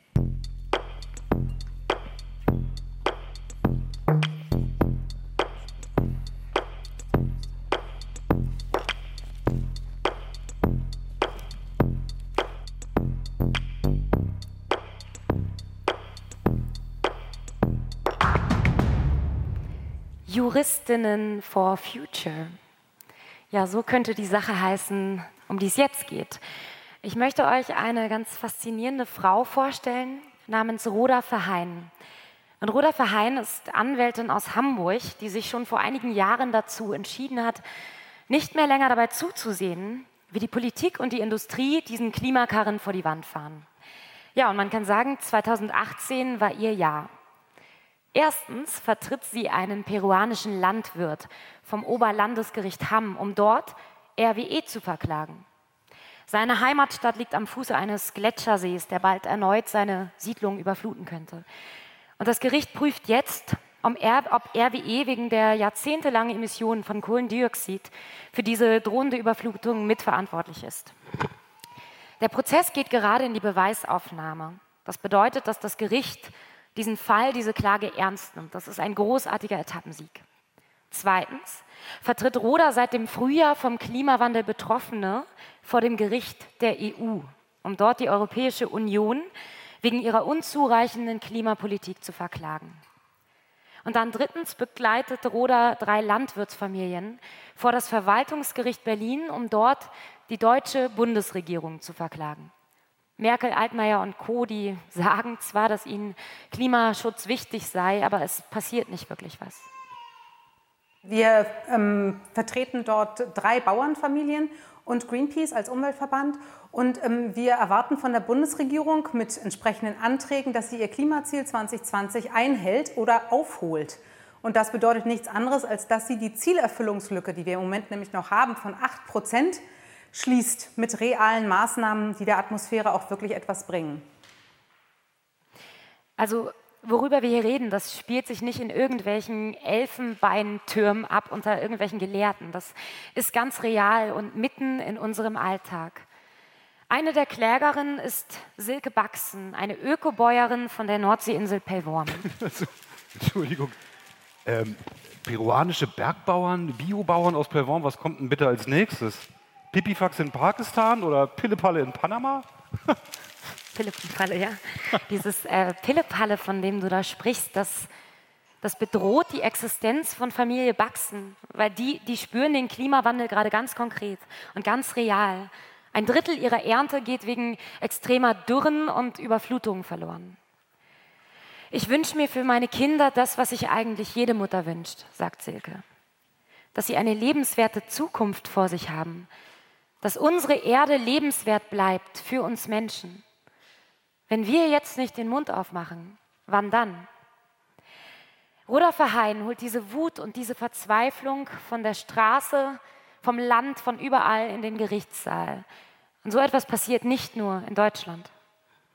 Juristinnen for Future. Ja, so könnte die Sache heißen, um die es jetzt geht. Ich möchte euch eine ganz faszinierende Frau vorstellen, namens Rhoda Verheyen. Und Rhoda Verheyen ist Anwältin aus Hamburg, die sich schon vor einigen Jahren dazu entschieden hat, nicht mehr länger dabei zuzusehen, wie die Politik und die Industrie diesen Klimakarren vor die Wand fahren. Ja, und man kann sagen, 2018 war ihr Jahr. Erstens vertritt sie einen peruanischen Landwirt vom Oberlandesgericht Hamm, um dort RWE zu verklagen. Seine Heimatstadt liegt am Fuße eines Gletschersees, der bald erneut seine Siedlung überfluten könnte. Und das Gericht prüft jetzt, ob RWE wegen der jahrzehntelangen Emissionen von Kohlendioxid für diese drohende Überflutung mitverantwortlich ist. Der Prozess geht gerade in die Beweisaufnahme. Das bedeutet, dass das Gericht diesen Fall, diese Klage ernst nimmt. Das ist ein großartiger Etappensieg. Zweitens vertritt Rhoda seit dem Frühjahr vom Klimawandel Betroffene vor dem Gericht der EU, um dort die Europäische Union wegen ihrer unzureichenden Klimapolitik zu verklagen. Und dann drittens begleitet Rhoda 3 Landwirtsfamilien vor das Verwaltungsgericht Berlin, um dort die deutsche Bundesregierung zu verklagen. Merkel, Altmaier und Co., die sagen zwar, dass ihnen Klimaschutz wichtig sei, aber es passiert nicht wirklich was. Wir vertreten dort 3 Bauernfamilien und Greenpeace als Umweltverband. Und wir erwarten von der Bundesregierung mit entsprechenden Anträgen, dass sie ihr Klimaziel 2020 einhält oder aufholt. Und das bedeutet nichts anderes, als dass sie die Zielerfüllungslücke, die wir im Moment nämlich noch haben, von 8%, schließt mit realen Maßnahmen, die der Atmosphäre auch wirklich etwas bringen. Also worüber wir hier reden, das spielt sich nicht in irgendwelchen Elfenbeintürmen ab unter irgendwelchen Gelehrten. Das ist ganz real und mitten in unserem Alltag. Eine der Klägerinnen ist Silke Baxen, eine Ökobäuerin von der Nordseeinsel Pellworm. Entschuldigung. Peruanische Bergbauern, Biobauern aus Pellworm, was kommt denn bitte als nächstes? Pipifax in Pakistan oder Pillepalle in Panama? Pillepalle, ja. Dieses Pillepalle, von dem du da sprichst, das bedroht die Existenz von Familie Baxen, weil die spüren den Klimawandel gerade ganz konkret und ganz real. 1/3 ihrer Ernte geht wegen extremer Dürren und Überflutungen verloren. Ich wünsche mir für meine Kinder das, was sich eigentlich jede Mutter wünscht, sagt Silke. Dass sie eine lebenswerte Zukunft vor sich haben, dass unsere Erde lebenswert bleibt für uns Menschen. Wenn wir jetzt nicht den Mund aufmachen, wann dann? Rhoda Verheyen holt diese Wut und diese Verzweiflung von der Straße, vom Land, von überall in den Gerichtssaal. Und so etwas passiert nicht nur in Deutschland.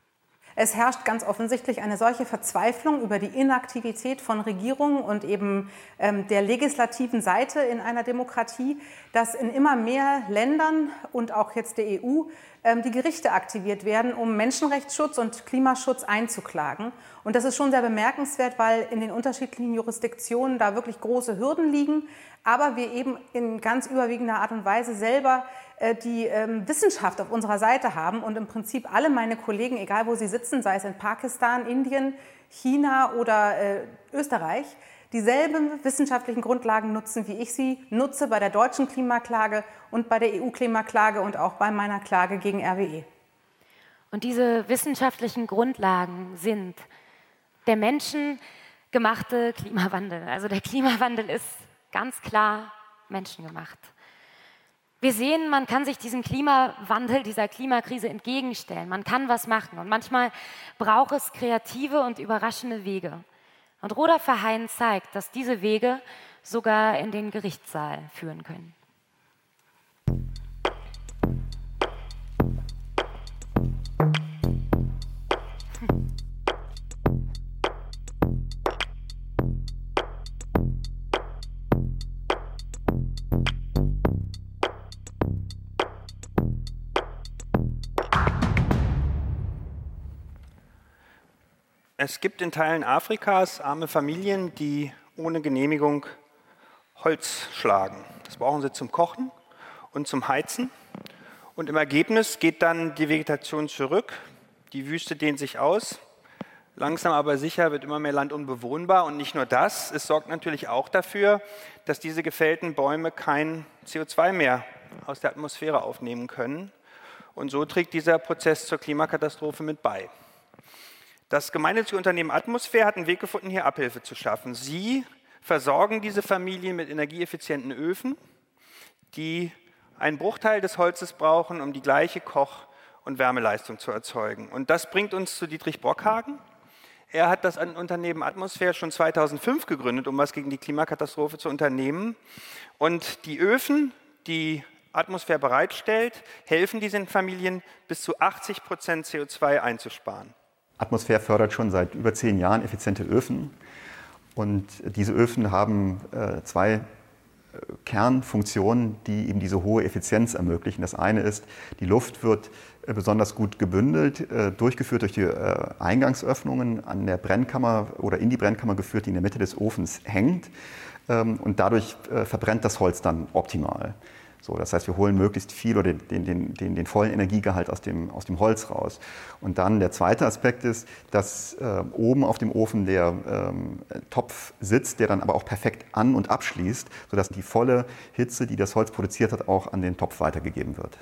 Es herrscht ganz offensichtlich eine solche Verzweiflung über die Inaktivität von Regierungen und eben der legislativen Seite in einer Demokratie, dass in immer mehr Ländern und auch jetzt der EU die Gerichte aktiviert werden, um Menschenrechtsschutz und Klimaschutz einzuklagen. Und das ist schon sehr bemerkenswert, weil in den unterschiedlichen Jurisdiktionen da wirklich große Hürden liegen, aber wir eben in ganz überwiegender Art und Weise selber die Wissenschaft auf unserer Seite haben und im Prinzip alle meine Kollegen, egal wo sie sitzen, sei es in Pakistan, Indien, China oder Österreich, dieselben wissenschaftlichen Grundlagen nutzen, wie ich sie nutze bei der deutschen Klimaklage und bei der EU-Klimaklage und auch bei meiner Klage gegen RWE. Und diese wissenschaftlichen Grundlagen sind der menschengemachte Klimawandel. Also der Klimawandel ist ganz klar menschengemacht. Wir sehen, man kann sich diesem Klimawandel, dieser Klimakrise entgegenstellen. Man kann was machen und manchmal braucht es kreative und überraschende Wege. Und Roda Verheyen zeigt, dass diese Wege sogar in den Gerichtssaal führen können. Es gibt in Teilen Afrikas arme Familien, die ohne Genehmigung Holz schlagen. Das brauchen sie zum Kochen und zum Heizen. Und im Ergebnis geht dann die Vegetation zurück, die Wüste dehnt sich aus. Langsam aber sicher wird immer mehr Land unbewohnbar. Und nicht nur das, es sorgt natürlich auch dafür, dass diese gefällten Bäume kein CO2 mehr aus der Atmosphäre aufnehmen können. Und so trägt dieser Prozess zur Klimakatastrophe mit bei. Das gemeinnützige Unternehmen Atmosphäre hat einen Weg gefunden, hier Abhilfe zu schaffen. Sie versorgen diese Familien mit energieeffizienten Öfen, die einen Bruchteil des Holzes brauchen, um die gleiche Koch- und Wärmeleistung zu erzeugen. Und das bringt uns zu Dietrich Brockhagen. Er hat das Unternehmen Atmosphäre schon 2005 gegründet, um was gegen die Klimakatastrophe zu unternehmen. Und die Öfen, die Atmosphäre bereitstellt, helfen diesen Familien bis zu 80% CO2 einzusparen. Atmosphäre fördert schon seit über 10 Jahren effiziente Öfen. Und diese Öfen haben zwei Kernfunktionen, die eben diese hohe Effizienz ermöglichen. Das eine ist, die Luft wird besonders gut gebündelt, durchgeführt durch die Eingangsöffnungen an der Brennkammer oder in die Brennkammer geführt, die in der Mitte des Ofens hängt. Und dadurch verbrennt das Holz dann optimal. So, das heißt, wir holen möglichst viel oder den vollen Energiegehalt aus dem Holz raus. Und dann der zweite Aspekt ist, dass oben auf dem Ofen der Topf sitzt, der dann aber auch perfekt an- und abschließt, sodass die volle Hitze, die das Holz produziert hat, auch an den Topf weitergegeben wird.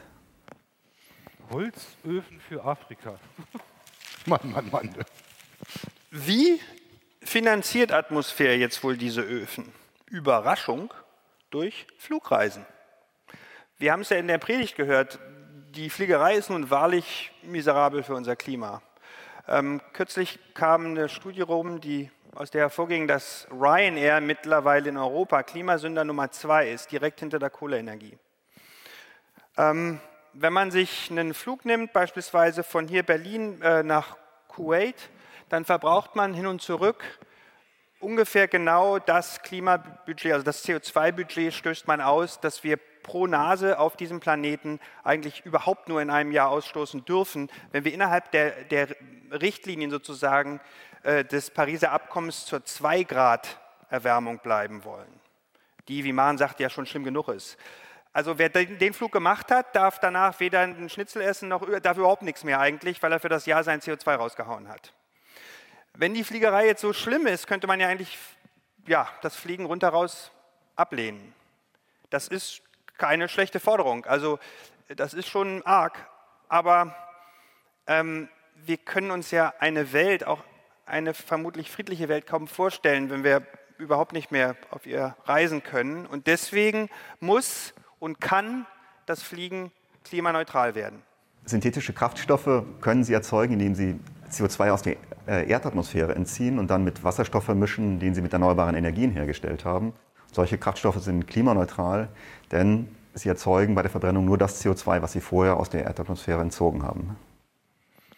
Holzöfen für Afrika. Mann. Wie finanziert Atmosphäre jetzt wohl diese Öfen? Überraschung, durch Flugreisen. Wir haben es ja in der Predigt gehört, die Fliegerei ist nun wahrlich miserabel für unser Klima. Kürzlich kam eine Studie rum, aus der hervorging, dass Ryanair mittlerweile in Europa Klimasünder Nummer 2 ist, direkt hinter der Kohleenergie. Wenn man sich einen Flug nimmt, beispielsweise von hier Berlin nach Kuwait, dann verbraucht man hin und zurück ungefähr genau das Klimabudget, also das CO2-Budget stößt man aus, dass wir pro Nase auf diesem Planeten eigentlich überhaupt nur in einem Jahr ausstoßen dürfen, wenn wir innerhalb der Richtlinien sozusagen des Pariser Abkommens zur 2-Grad-Erwärmung bleiben wollen, die, wie Maren sagt, ja schon schlimm genug ist. Also wer den Flug gemacht hat, darf danach weder einen Schnitzel essen, noch darf überhaupt nichts mehr eigentlich, weil er für das Jahr sein CO2 rausgehauen hat. Wenn die Fliegerei jetzt so schlimm ist, könnte man ja eigentlich das Fliegen runter raus ablehnen. Das ist keine schlechte Forderung, also das ist schon arg, aber wir können uns ja eine Welt, auch eine vermutlich friedliche Welt kaum vorstellen, wenn wir überhaupt nicht mehr auf ihr reisen können. Und deswegen muss und kann das Fliegen klimaneutral werden. Synthetische Kraftstoffe können Sie erzeugen, indem Sie CO2 aus der Erdatmosphäre entziehen und dann mit Wasserstoff vermischen, den Sie mit erneuerbaren Energien hergestellt haben. Solche Kraftstoffe sind klimaneutral, denn sie erzeugen bei der Verbrennung nur das CO2, was sie vorher aus der Erdatmosphäre entzogen haben.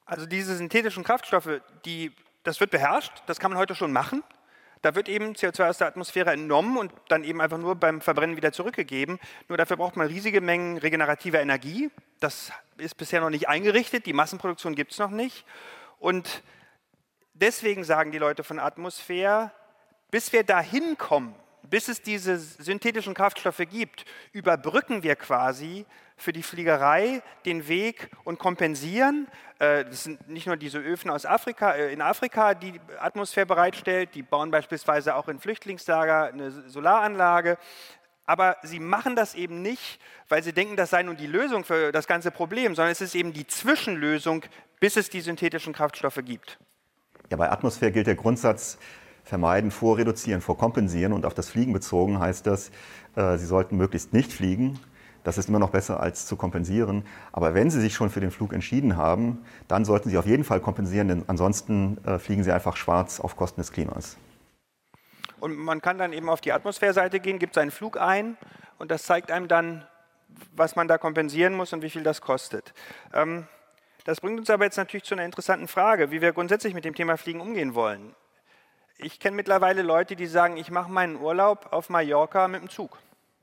Also diese synthetischen Kraftstoffe, das wird beherrscht, das kann man heute schon machen. Da wird eben CO2 aus der Atmosphäre entnommen und dann eben einfach nur beim Verbrennen wieder zurückgegeben. Nur dafür braucht man riesige Mengen regenerativer Energie. Das ist bisher noch nicht eingerichtet, die Massenproduktion gibt es noch nicht. Und deswegen sagen die Leute von Atmosphäre, bis wir dahin kommen, bis es diese synthetischen Kraftstoffe gibt, überbrücken wir quasi für die Fliegerei den Weg und kompensieren. Das sind nicht nur diese Öfen aus Afrika, in Afrika, die die Atmosphäre bereitstellt, die bauen beispielsweise auch in Flüchtlingslager eine Solaranlage. Aber sie machen das eben nicht, weil sie denken, das sei nun die Lösung für das ganze Problem, sondern es ist eben die Zwischenlösung, bis es die synthetischen Kraftstoffe gibt. Ja, bei Atmosphäre gilt der Grundsatz, vermeiden, vorreduzieren, vorkompensieren. Und auf das Fliegen bezogen heißt das, Sie sollten möglichst nicht fliegen. Das ist immer noch besser als zu kompensieren. Aber wenn Sie sich schon für den Flug entschieden haben, dann sollten Sie auf jeden Fall kompensieren, denn ansonsten fliegen Sie einfach schwarz auf Kosten des Klimas. Und man kann dann eben auf die Atmosphäreseite gehen, gibt seinen Flug ein und das zeigt einem dann, was man da kompensieren muss und wie viel das kostet. Das bringt uns aber jetzt natürlich zu einer interessanten Frage, wie wir grundsätzlich mit dem Thema Fliegen umgehen wollen. Ich kenne mittlerweile Leute, die sagen, ich mache meinen Urlaub auf Mallorca mit dem Zug.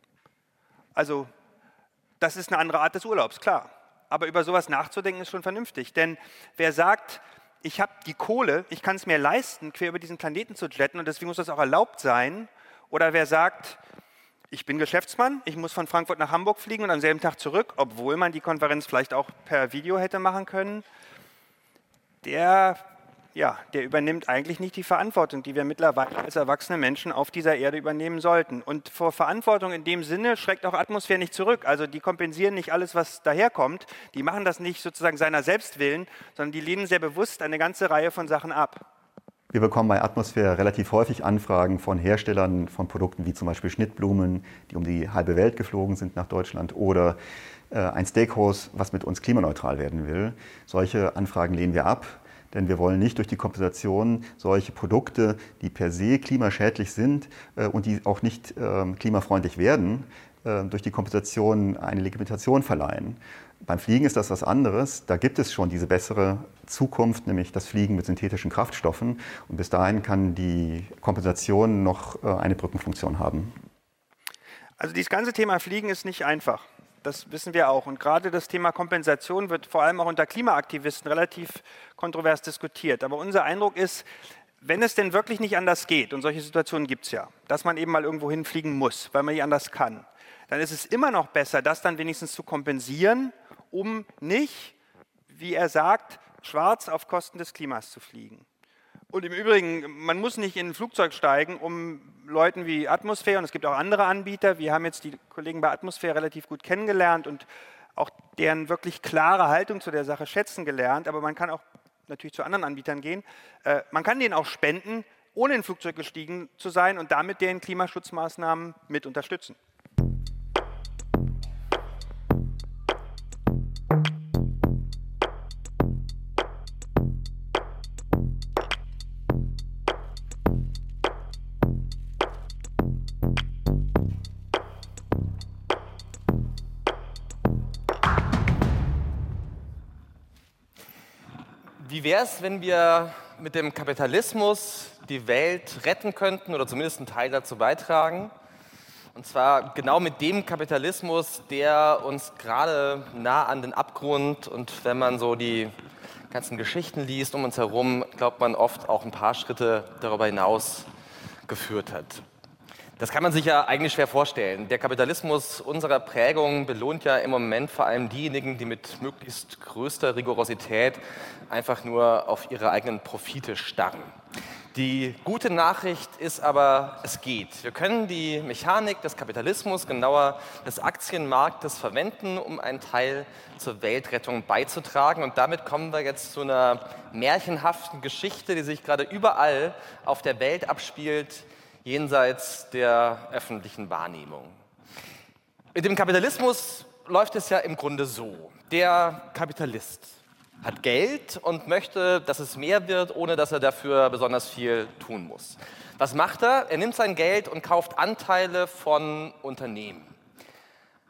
Also das ist eine andere Art des Urlaubs, klar. Aber über sowas nachzudenken ist schon vernünftig. Denn wer sagt, ich habe die Kohle, ich kann es mir leisten, quer über diesen Planeten zu jetten und deswegen muss das auch erlaubt sein. Oder wer sagt, ich bin Geschäftsmann, ich muss von Frankfurt nach Hamburg fliegen und am selben Tag zurück, obwohl man die Konferenz vielleicht auch per Video hätte machen können, der übernimmt eigentlich nicht die Verantwortung, die wir mittlerweile als erwachsene Menschen auf dieser Erde übernehmen sollten. Und vor Verantwortung in dem Sinne schreckt auch Atmosphäre nicht zurück. Also die kompensieren nicht alles, was daherkommt. Die machen das nicht sozusagen seiner selbst willen, sondern die lehnen sehr bewusst eine ganze Reihe von Sachen ab. Wir bekommen bei Atmosphäre relativ häufig Anfragen von Herstellern von Produkten wie zum Beispiel Schnittblumen, die um die halbe Welt geflogen sind nach Deutschland, oder ein Steakhouse, was mit uns klimaneutral werden will. Solche Anfragen lehnen wir ab. Denn wir wollen nicht durch die Kompensation solche Produkte, die per se klimaschädlich sind und die auch nicht klimafreundlich werden, durch die Kompensation eine Legitimation verleihen. Beim Fliegen ist das was anderes. Da gibt es schon diese bessere Zukunft, nämlich das Fliegen mit synthetischen Kraftstoffen. Und bis dahin kann die Kompensation noch eine Brückenfunktion haben. Also dieses ganze Thema Fliegen ist nicht einfach. Das wissen wir auch. Und gerade das Thema Kompensation wird vor allem auch unter Klimaaktivisten relativ kontrovers diskutiert. Aber unser Eindruck ist, wenn es denn wirklich nicht anders geht, und solche Situationen gibt es ja, dass man eben mal irgendwo hinfliegen muss, weil man nicht anders kann, dann ist es immer noch besser, das dann wenigstens zu kompensieren, um nicht, wie er sagt, schwarz auf Kosten des Klimas zu fliegen. Und im Übrigen, man muss nicht in ein Flugzeug steigen, um Leuten wie Atmosphäre, und es gibt auch andere Anbieter, wir haben jetzt die Kollegen bei Atmosphäre relativ gut kennengelernt und auch deren wirklich klare Haltung zu der Sache schätzen gelernt, aber man kann auch natürlich zu anderen Anbietern gehen. Man kann denen auch spenden, ohne in ein Flugzeug gestiegen zu sein und damit deren Klimaschutzmaßnahmen mit unterstützen. Wie wäre es, wenn wir mit dem Kapitalismus die Welt retten könnten oder zumindest einen Teil dazu beitragen? Und zwar genau mit dem Kapitalismus, der uns gerade nah an den Abgrund, und wenn man so die ganzen Geschichten liest um uns herum, glaubt man oft auch ein paar Schritte darüber hinaus geführt hat. Das kann man sich ja eigentlich schwer vorstellen. Der Kapitalismus unserer Prägung belohnt ja im Moment vor allem diejenigen, die mit möglichst größter Rigorosität einfach nur auf ihre eigenen Profite starren. Die gute Nachricht ist aber, es geht. Wir können die Mechanik des Kapitalismus, genauer des Aktienmarktes, verwenden, um einen Teil zur Weltrettung beizutragen. Und damit kommen wir jetzt zu einer märchenhaften Geschichte, die sich gerade überall auf der Welt abspielt, jenseits der öffentlichen Wahrnehmung. Mit dem Kapitalismus läuft es ja im Grunde so. Der Kapitalist hat Geld und möchte, dass es mehr wird, ohne dass er dafür besonders viel tun muss. Was macht er? Er nimmt sein Geld und kauft Anteile von Unternehmen.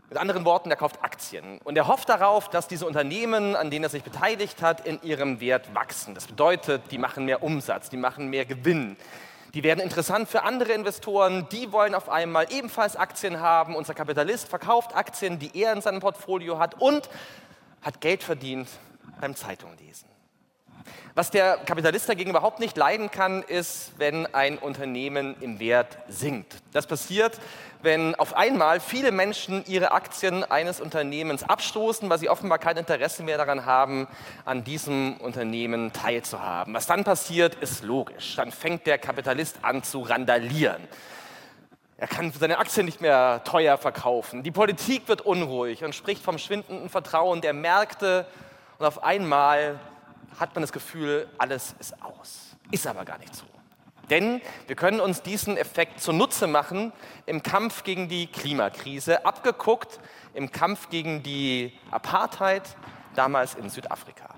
Mit anderen Worten, er kauft Aktien und er hofft darauf, dass diese Unternehmen, an denen er sich beteiligt hat, in ihrem Wert wachsen. Das bedeutet, die machen mehr Umsatz, die machen mehr Gewinn. Die werden interessant für andere Investoren, die wollen auf einmal ebenfalls Aktien haben. Unser Kapitalist verkauft Aktien, die er in seinem Portfolio hat und hat Geld verdient beim Zeitunglesen. Was der Kapitalist dagegen überhaupt nicht leiden kann, ist, wenn ein Unternehmen im Wert sinkt. Das passiert, wenn auf einmal viele Menschen ihre Aktien eines Unternehmens abstoßen, weil sie offenbar kein Interesse mehr daran haben, an diesem Unternehmen teilzuhaben. Was dann passiert, ist logisch. Dann fängt der Kapitalist an zu randalieren. Er kann seine Aktien nicht mehr teuer verkaufen. Die Politik wird unruhig und spricht vom schwindenden Vertrauen der Märkte. Und auf einmal hat man das Gefühl, alles ist aus. Ist aber gar nicht so. Denn wir können uns diesen Effekt zunutze machen im Kampf gegen die Klimakrise, abgeguckt im Kampf gegen die Apartheid, damals in Südafrika.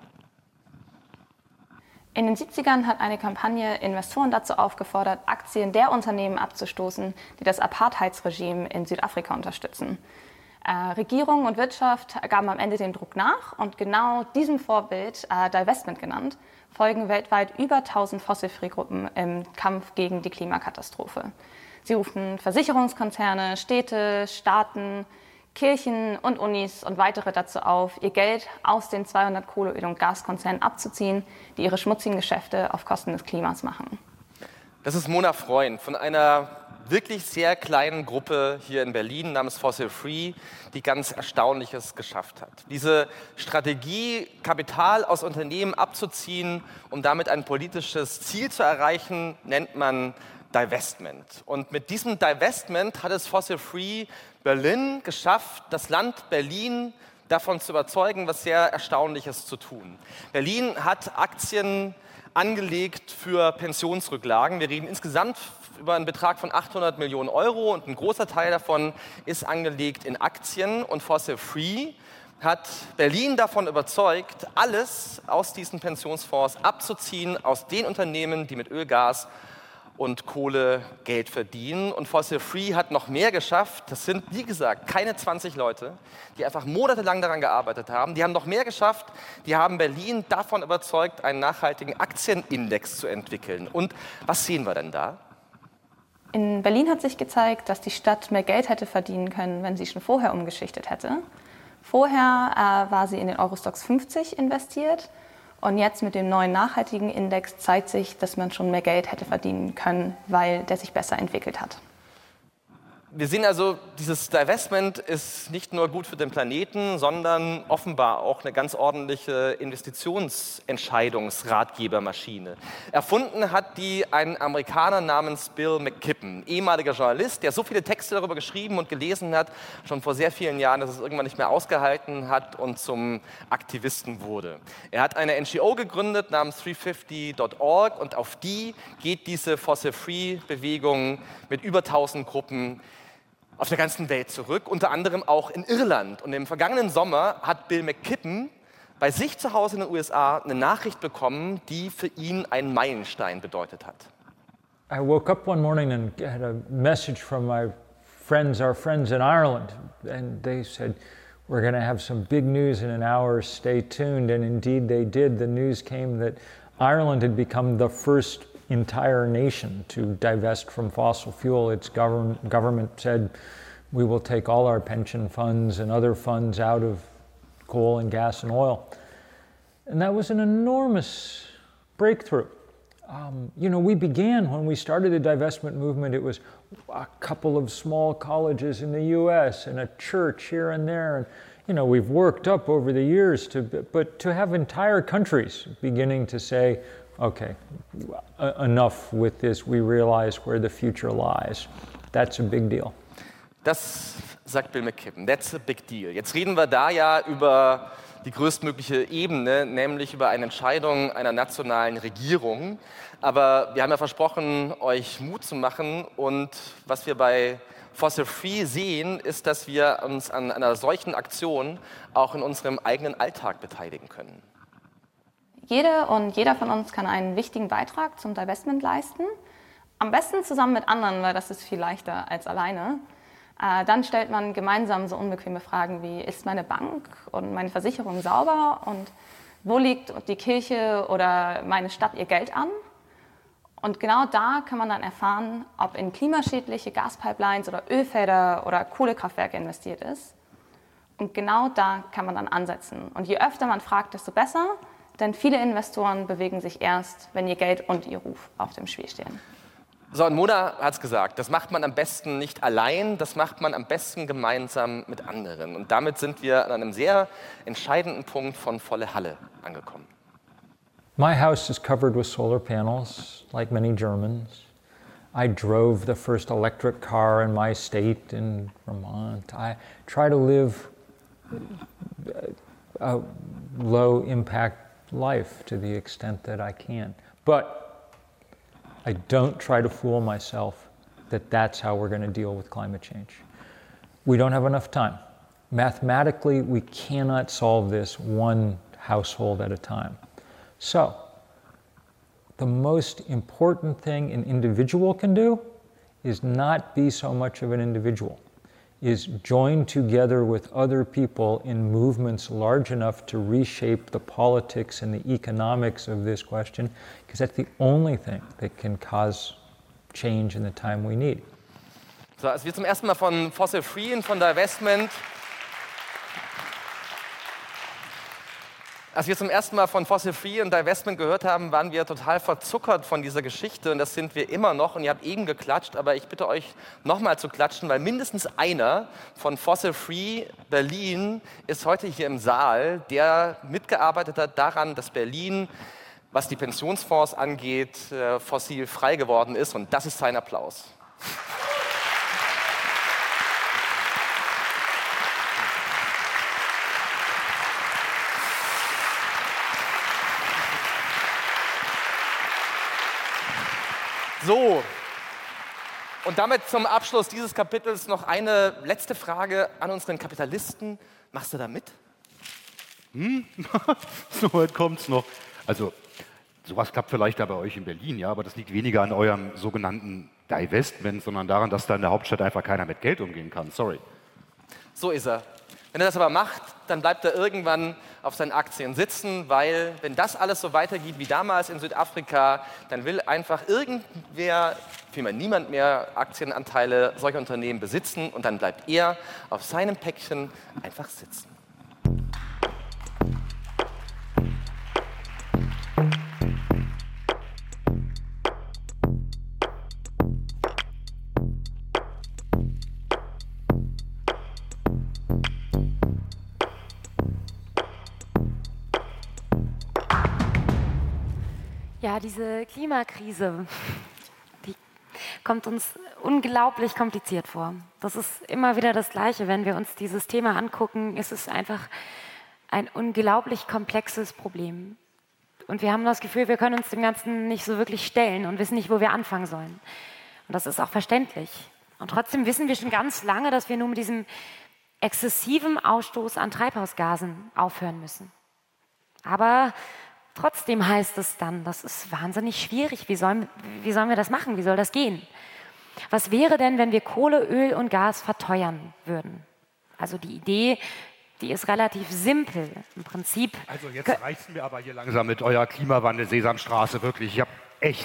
In den 70ern hat eine Kampagne Investoren dazu aufgefordert, Aktien der Unternehmen abzustoßen, die das Apartheidsregime in Südafrika unterstützen. Regierung und Wirtschaft gaben am Ende dem Druck nach und genau diesem Vorbild, Divestment genannt, folgen weltweit über 1000 Fossil-Free-Gruppen im Kampf gegen die Klimakatastrophe. Sie rufen Versicherungskonzerne, Städte, Staaten, Kirchen und Unis und weitere dazu auf, ihr Geld aus den 200 Kohle-, Öl- und Gaskonzernen abzuziehen, die ihre schmutzigen Geschäfte auf Kosten des Klimas machen. Das ist Mona Freund von einer wirklich sehr kleinen Gruppe hier in Berlin namens Fossil Free, die ganz Erstaunliches geschafft hat. Diese Strategie, Kapital aus Unternehmen abzuziehen, um damit ein politisches Ziel zu erreichen, nennt man Divestment. Und mit diesem Divestment hat es Fossil Free Berlin geschafft, das Land Berlin davon zu überzeugen, was sehr Erstaunliches zu tun. Berlin hat Aktien angelegt für Pensionsrücklagen. Wir reden insgesamt über einen Betrag von 800 Millionen Euro und ein großer Teil davon ist angelegt in Aktien. Und Fossil Free hat Berlin davon überzeugt, alles aus diesen Pensionsfonds abzuziehen, aus den Unternehmen, die mit Öl, Gas und Kohle Geld verdienen. Und Fossil Free hat noch mehr geschafft. Das sind, wie gesagt, keine 20 Leute, die einfach monatelang daran gearbeitet haben. Die haben noch mehr geschafft. Die haben Berlin davon überzeugt, einen nachhaltigen Aktienindex zu entwickeln. Und was sehen wir denn da? In Berlin hat sich gezeigt, dass die Stadt mehr Geld hätte verdienen können, wenn sie schon vorher umgeschichtet hätte. Vorher war sie in den Eurostoxx 50 investiert. Und jetzt mit dem neuen nachhaltigen Index zeigt sich, dass man schon mehr Geld hätte verdienen können, weil der sich besser entwickelt hat. Wir sehen also, dieses Divestment ist nicht nur gut für den Planeten, sondern offenbar auch eine ganz ordentliche Investitionsentscheidungsratgebermaschine. Erfunden hat die ein Amerikaner namens Bill McKibben, ehemaliger Journalist, der so viele Texte darüber geschrieben und gelesen hat, schon vor sehr vielen Jahren, dass es irgendwann nicht mehr ausgehalten hat und zum Aktivisten wurde. Er hat eine NGO gegründet namens 350.org und auf die geht diese Fossil-Free-Bewegung mit über 1000 Gruppen auf der ganzen Welt zurück, unter anderem auch in Irland. Und im vergangenen Sommer hat Bill McKibben bei sich zu Hause in den USA eine Nachricht bekommen, die für ihn einen Meilenstein bedeutet hat. I woke up one morning and had a message from my friends, our friends in Ireland, and they said, we're going to have some big news in an hour, stay tuned. And indeed they did. The news came that Ireland had become the first entire nation to divest from fossil fuel. Its government said, we will take all our pension funds and other funds out of coal and gas and oil. And that was an enormous breakthrough. We began, when we started the divestment movement, it was a couple of small colleges in the US and a church here and there. And, we've worked up over the years but to have entire countries beginning to say, okay, enough with this, we realize where the future lies. That's a big deal. Das sagt Bill McKibben, that's a big deal. Jetzt reden wir da ja über die größtmögliche Ebene, nämlich über eine Entscheidung einer nationalen Regierung. Aber wir haben ja versprochen, euch Mut zu machen. Und was wir bei Fossil Free sehen, ist, dass wir uns an einer solchen Aktion auch in unserem eigenen Alltag beteiligen können. Jede und jeder von uns kann einen wichtigen Beitrag zum Divestment leisten. Am besten zusammen mit anderen, weil das ist viel leichter als alleine. Dann stellt man gemeinsam so unbequeme Fragen wie, ist meine Bank und meine Versicherung sauber und wo liegt die Kirche oder meine Stadt ihr Geld an? Und genau da kann man dann erfahren, ob in klimaschädliche Gaspipelines oder Ölfelder oder Kohlekraftwerke investiert ist. Und genau da kann man dann ansetzen. Und je öfter man fragt, desto besser, denn viele Investoren bewegen sich erst, wenn ihr Geld und ihr Ruf auf dem Spiel stehen. So, und Mona hat es gesagt, das macht man am besten nicht allein, das macht man am besten gemeinsam mit anderen. Und damit sind wir an einem sehr entscheidenden Punkt von Volle Halle angekommen. My house is covered with solar panels, like many Germans. I drove the first electric car in my state in Vermont. I try to live a low-impact life to the extent that I can. But I don't try to fool myself that that's how we're going to deal with climate change. We don't have enough time. Mathematically, we cannot solve this one household at a time. So, the most important thing an individual can do is not be so much of an individual, is join together with other people in movements large enough to reshape the politics and the economics of this question, because that's the only thing that can cause change in the time we need. So, als wir zum ersten Mal von Fossil Free und von Divestment gehört haben, waren wir total verzuckert von dieser Geschichte und das sind wir immer noch und ihr habt eben geklatscht, aber ich bitte euch nochmal zu klatschen, weil mindestens einer von Fossil Free Berlin ist heute hier im Saal, der mitgearbeitet hat daran, dass Berlin, was die Pensionsfonds angeht, fossilfrei geworden ist und das ist sein Applaus. So, und damit zum Abschluss dieses Kapitels noch eine letzte Frage an unseren Kapitalisten. Machst du da mit? So weit kommt's noch. Also, sowas klappt vielleicht da bei euch in Berlin, ja, aber das liegt weniger an eurem sogenannten Divestment, sondern daran, dass da in der Hauptstadt einfach keiner mit Geld umgehen kann. Sorry. So ist er. Wenn er das aber macht, dann bleibt er irgendwann auf seinen Aktien sitzen, weil wenn das alles so weitergeht wie damals in Südafrika, dann will einfach irgendwer, vielmehr niemand mehr Aktienanteile solcher Unternehmen besitzen und dann bleibt er auf seinem Päckchen einfach sitzen. Ja, diese Klimakrise, die kommt uns unglaublich kompliziert vor. Das ist immer wieder das Gleiche, wenn wir uns dieses Thema angucken. Es ist einfach ein unglaublich komplexes Problem. Und wir haben das Gefühl, wir können uns dem Ganzen nicht so wirklich stellen und wissen nicht, wo wir anfangen sollen. Und das ist auch verständlich. Und trotzdem wissen wir schon ganz lange, dass wir nur mit diesem exzessiven Ausstoß an Treibhausgasen aufhören müssen. Aber trotzdem heißt es dann, das ist wahnsinnig schwierig. Wie sollen wir das machen? Wie soll das gehen? Was wäre denn, wenn wir Kohle, Öl und Gas verteuern würden? Also die Idee, die ist relativ simpel. Im Prinzip. Also jetzt reicht's mir aber hier langsam mit eurer Klimawandel, Sesamstraße, wirklich. Ich hab echt.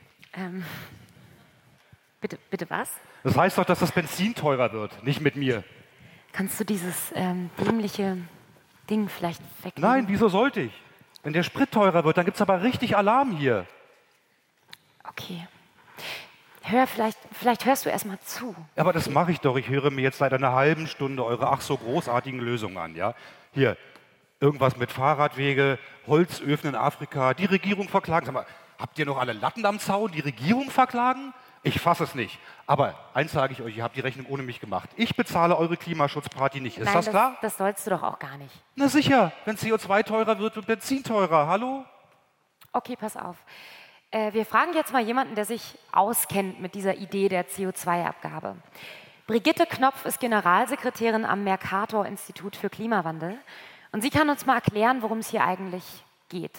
Bitte was? Das heißt doch, dass das Benzin teurer wird, nicht mit mir. Kannst du dieses dämliche Ding vielleicht wegnehmen? Nein, wieso sollte ich? Wenn der Sprit teurer wird, dann gibt's aber richtig Alarm hier. Okay. Vielleicht hörst du erst mal zu. Aber das mache ich doch. Ich höre mir jetzt seit einer halben Stunde eure ach so großartigen Lösungen an. Ja? Hier, irgendwas mit Fahrradwege, Holzöfen in Afrika, die Regierung verklagen. Sag mal, habt ihr noch alle Latten am Zaun? Die Regierung verklagen? Ich fasse es nicht. Aber eins sage ich euch, ihr habt die Rechnung ohne mich gemacht. Ich bezahle eure Klimaschutzparty nicht. Ist das klar? Das sollst du doch auch gar nicht. Na sicher, wenn CO2 teurer wird, wird Benzin teurer. Hallo? Okay, pass auf. Wir fragen jetzt mal jemanden, der sich auskennt mit dieser Idee der CO2-Abgabe. Brigitte Knopf ist Generalsekretärin am Mercator-Institut für Klimawandel. Und sie kann uns mal erklären, worum es hier eigentlich geht.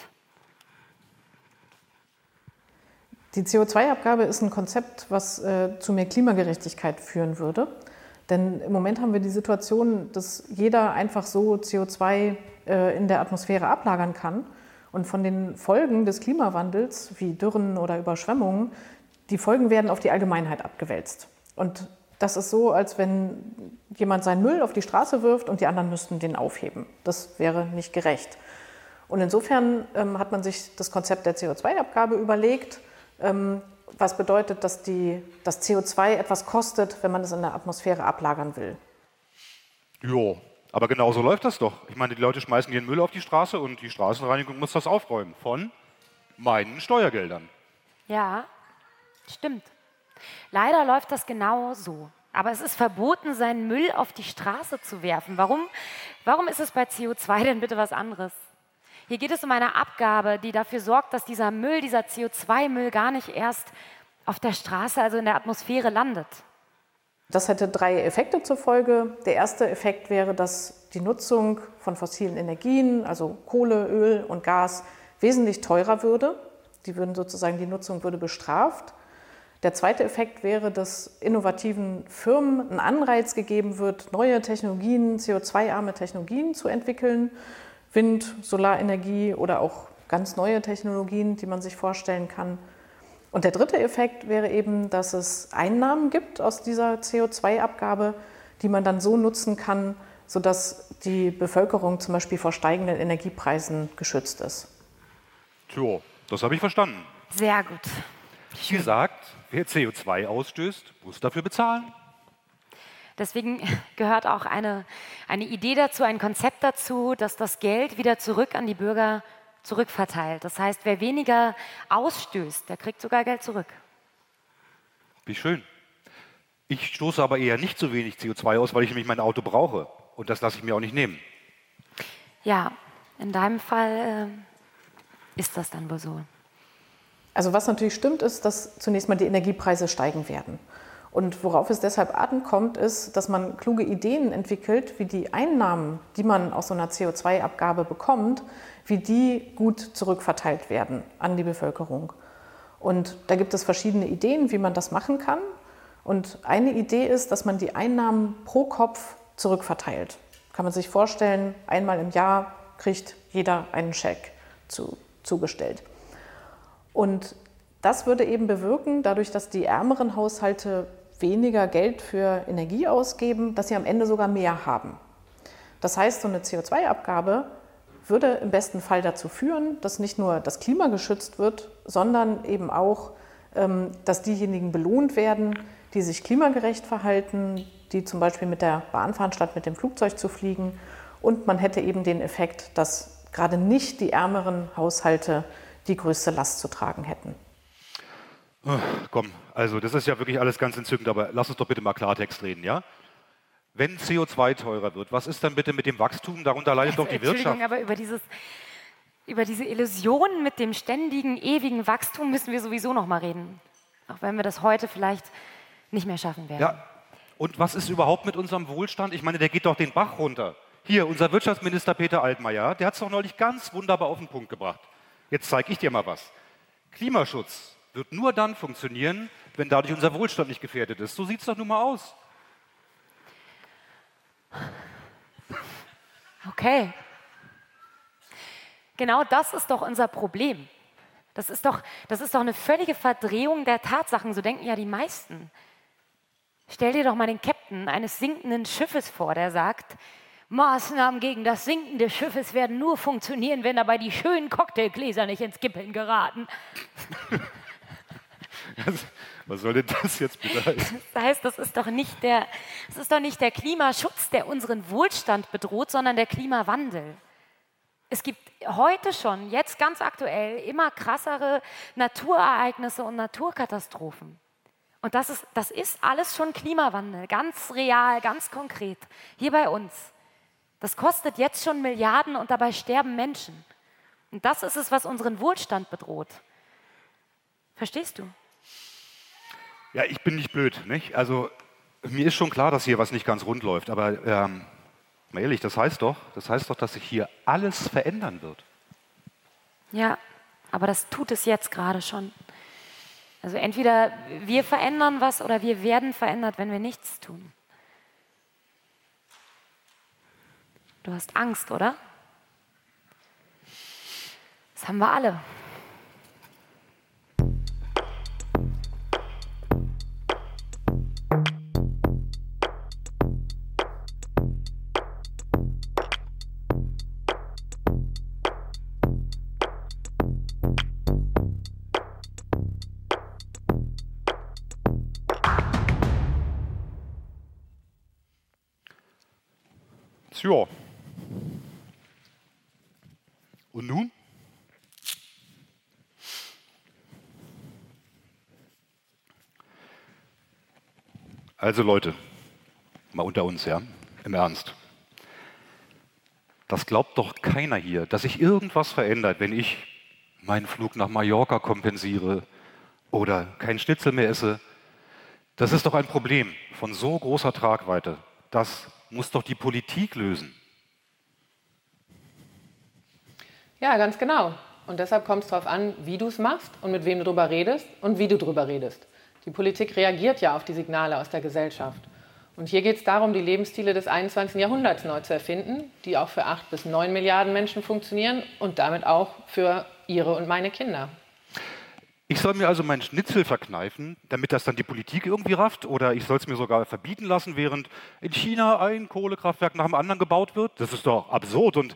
Die CO2-Abgabe ist ein Konzept, was zu mehr Klimagerechtigkeit führen würde. Denn im Moment haben wir die Situation, dass jeder einfach so CO2 in der Atmosphäre ablagern kann. Und von den Folgen des Klimawandels, wie Dürren oder Überschwemmungen, die Folgen werden auf die Allgemeinheit abgewälzt. Und das ist so, als wenn jemand seinen Müll auf die Straße wirft und die anderen müssten den aufheben. Das wäre nicht gerecht. Und insofern hat man sich das Konzept der CO2-Abgabe überlegt, was bedeutet, dass das CO2 etwas kostet, wenn man es in der Atmosphäre ablagern will. Jo, aber genau so läuft das doch. Ich meine, die Leute schmeißen ihren Müll auf die Straße und die Straßenreinigung muss das aufräumen von meinen Steuergeldern. Ja, stimmt. Leider läuft das genau so. Aber es ist verboten, seinen Müll auf die Straße zu werfen. Warum ist es bei CO2 denn bitte was anderes? Hier geht es um eine Abgabe, die dafür sorgt, dass dieser Müll, dieser CO2-Müll gar nicht erst auf der Straße, also in der Atmosphäre landet. Das hätte 3 Effekte zur Folge. Der erste Effekt wäre, dass die Nutzung von fossilen Energien, also Kohle, Öl und Gas, wesentlich teurer würde. Die Nutzung würde bestraft. Der zweite Effekt wäre, dass innovativen Firmen ein Anreiz gegeben wird, neue Technologien, CO2-arme Technologien zu entwickeln. Wind, Solarenergie oder auch ganz neue Technologien, die man sich vorstellen kann. Und der dritte Effekt wäre eben, dass es Einnahmen gibt aus dieser CO2-Abgabe, die man dann so nutzen kann, sodass die Bevölkerung zum Beispiel vor steigenden Energiepreisen geschützt ist. Tja, das habe ich verstanden. Sehr gut. Wie gesagt, wer CO2 ausstößt, muss dafür bezahlen. Deswegen gehört auch eine Idee dazu, ein Konzept dazu, dass das Geld wieder zurück an die Bürger zurückverteilt. Das heißt, wer weniger ausstößt, der kriegt sogar Geld zurück. Wie schön. Ich stoße aber eher nicht so wenig CO2 aus, weil ich nämlich mein Auto brauche. Und das lasse ich mir auch nicht nehmen. Ja, in deinem Fall ist das dann wohl so. Also was natürlich stimmt, ist, dass zunächst mal die Energiepreise steigen werden. Und worauf es deshalb ankommt, ist, dass man kluge Ideen entwickelt, wie die Einnahmen, die man aus so einer CO2-Abgabe bekommt, wie die gut zurückverteilt werden an die Bevölkerung. Und da gibt es verschiedene Ideen, wie man das machen kann. Und eine Idee ist, dass man die Einnahmen pro Kopf zurückverteilt. Kann man sich vorstellen, einmal im Jahr kriegt jeder einen Scheck zugestellt. Und das würde eben bewirken, dadurch, dass die ärmeren Haushalte weniger Geld für Energie ausgeben, dass sie am Ende sogar mehr haben. Das heißt, so eine CO2-Abgabe würde im besten Fall dazu führen, dass nicht nur das Klima geschützt wird, sondern eben auch, dass diejenigen belohnt werden, die sich klimagerecht verhalten, die zum Beispiel mit der Bahn fahren, statt mit dem Flugzeug zu fliegen. Und man hätte eben den Effekt, dass gerade nicht die ärmeren Haushalte die größte Last zu tragen hätten. Komm, also das ist ja wirklich alles ganz entzückend, aber lass uns doch bitte mal Klartext reden, ja? Wenn CO2 teurer wird, was ist dann bitte mit dem Wachstum? Darunter leidet doch die Wirtschaft. Entschuldigung, aber über diese Illusion mit dem ständigen, ewigen Wachstum müssen wir sowieso noch mal reden. Auch wenn wir das heute vielleicht nicht mehr schaffen werden. Ja, und was ist überhaupt mit unserem Wohlstand? Ich meine, der geht doch den Bach runter. Hier, unser Wirtschaftsminister Peter Altmaier, der hat es doch neulich ganz wunderbar auf den Punkt gebracht. Jetzt zeige ich dir mal was. Klimaschutz wird nur dann funktionieren, wenn dadurch unser Wohlstand nicht gefährdet ist. So sieht es doch nun mal aus. Okay. Genau das ist doch unser Problem. Das ist doch eine völlige Verdrehung der Tatsachen. So denken ja die meisten. Stell dir doch mal den Captain eines sinkenden Schiffes vor, der sagt, Maßnahmen gegen das Sinken des Schiffes werden nur funktionieren, wenn dabei die schönen Cocktailgläser nicht ins Kippeln geraten. Was soll denn das jetzt bitte heißen? Das heißt, das ist doch nicht der Klimaschutz, der unseren Wohlstand bedroht, sondern der Klimawandel. Es gibt heute schon, jetzt ganz aktuell, immer krassere Naturereignisse und Naturkatastrophen. Und das ist alles schon Klimawandel, ganz real, ganz konkret, hier bei uns. Das kostet jetzt schon Milliarden und dabei sterben Menschen. Und das ist es, was unseren Wohlstand bedroht. Verstehst du? Ja, ich bin nicht blöd, nicht? Also mir ist schon klar, dass hier was nicht ganz rund läuft, aber mal ehrlich, das heißt doch, dass sich hier alles verändern wird. Ja, aber das tut es jetzt gerade schon. Also entweder wir verändern was oder wir werden verändert, wenn wir nichts tun. Du hast Angst, oder? Das haben wir alle. Ja. Und nun? Also Leute, mal unter uns, ja, im Ernst. Das glaubt doch keiner hier, dass sich irgendwas verändert, wenn ich meinen Flug nach Mallorca kompensiere oder keinen Schnitzel mehr esse. Das ist doch ein Problem von so großer Tragweite. Das muss doch die Politik lösen. Ja, ganz genau. Und deshalb kommt es darauf an, wie du es machst und mit wem du drüber redest und wie du drüber redest. Die Politik reagiert ja auf die Signale aus der Gesellschaft. Und hier geht es darum, die Lebensstile des 21. Jahrhunderts neu zu erfinden, die auch für 8 bis 9 Milliarden Menschen funktionieren und damit auch für ihre und meine Kinder. Ich soll mir also meinen Schnitzel verkneifen, damit das dann die Politik irgendwie rafft? Oder ich soll es mir sogar verbieten lassen, während in China ein Kohlekraftwerk nach dem anderen gebaut wird? Das ist doch absurd. Und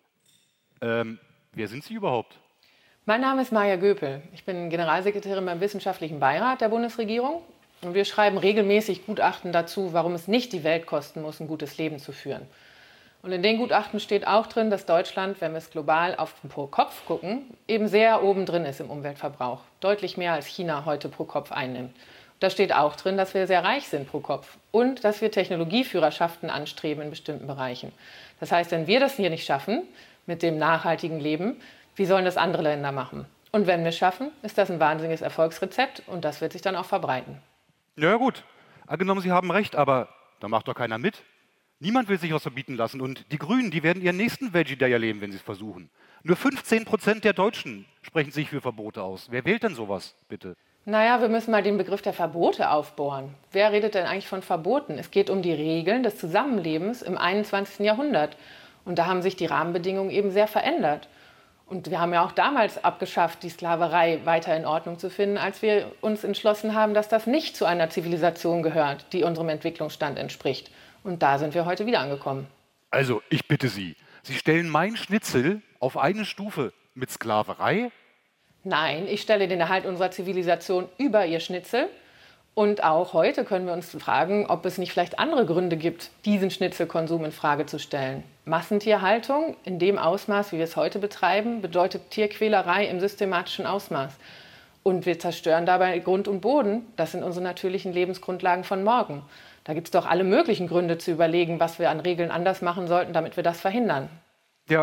wer sind Sie überhaupt? Mein Name ist Maja Göpel. Ich bin Generalsekretärin beim Wissenschaftlichen Beirat der Bundesregierung. Und wir schreiben regelmäßig Gutachten dazu, warum es nicht die Welt kosten muss, ein gutes Leben zu führen. Und in den Gutachten steht auch drin, dass Deutschland, wenn wir es global auf den pro Kopf gucken, eben sehr oben drin ist im Umweltverbrauch. Deutlich mehr als China heute pro Kopf einnimmt. Da steht auch drin, dass wir sehr reich sind pro Kopf und dass wir Technologieführerschaften anstreben in bestimmten Bereichen. Das heißt, wenn wir das hier nicht schaffen mit dem nachhaltigen Leben, wie sollen das andere Länder machen? Und wenn wir es schaffen, ist das ein wahnsinniges Erfolgsrezept und das wird sich dann auch verbreiten. Ja gut, angenommen Sie haben recht, aber da macht doch keiner mit. Niemand will sich was verbieten lassen und die Grünen, die werden ihren nächsten Veggie Day erleben, wenn sie es versuchen. Nur 15% der Deutschen sprechen sich für Verbote aus. Wer wählt denn sowas, bitte? Naja, wir müssen mal den Begriff der Verbote aufbohren. Wer redet denn eigentlich von Verboten? Es geht um die Regeln des Zusammenlebens im 21. Jahrhundert. Und da haben sich die Rahmenbedingungen eben sehr verändert. Und wir haben ja auch damals abgeschafft, die Sklaverei weiter in Ordnung zu finden, als wir uns entschlossen haben, dass das nicht zu einer Zivilisation gehört, die unserem Entwicklungsstand entspricht. Und da sind wir heute wieder angekommen. Also, ich bitte Sie, Sie stellen mein Schnitzel auf eine Stufe mit Sklaverei? Nein, ich stelle den Erhalt unserer Zivilisation über ihr Schnitzel. Und auch heute können wir uns fragen, ob es nicht vielleicht andere Gründe gibt, diesen Schnitzelkonsum in Frage zu stellen. Massentierhaltung in dem Ausmaß, wie wir es heute betreiben, bedeutet Tierquälerei im systematischen Ausmaß. Und wir zerstören dabei Grund und Boden. Das sind unsere natürlichen Lebensgrundlagen von morgen. Da gibt es doch alle möglichen Gründe zu überlegen, was wir an Regeln anders machen sollten, damit wir das verhindern. Ja,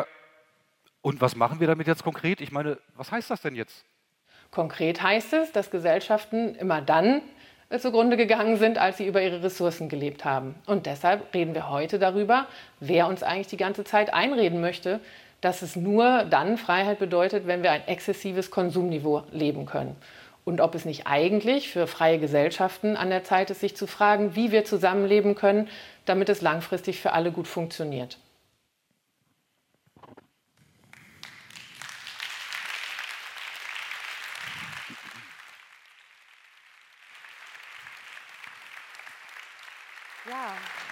und was machen wir damit jetzt konkret? Ich meine, was heißt das denn jetzt? Konkret heißt es, dass Gesellschaften immer dann zugrunde gegangen sind, als sie über ihre Ressourcen gelebt haben. Und deshalb reden wir heute darüber, wer uns eigentlich die ganze Zeit einreden möchte, dass es nur dann Freiheit bedeutet, wenn wir ein exzessives Konsumniveau leben können. Und ob es nicht eigentlich für freie Gesellschaften an der Zeit ist, sich zu fragen, wie wir zusammenleben können, damit es langfristig für alle gut funktioniert. Ja.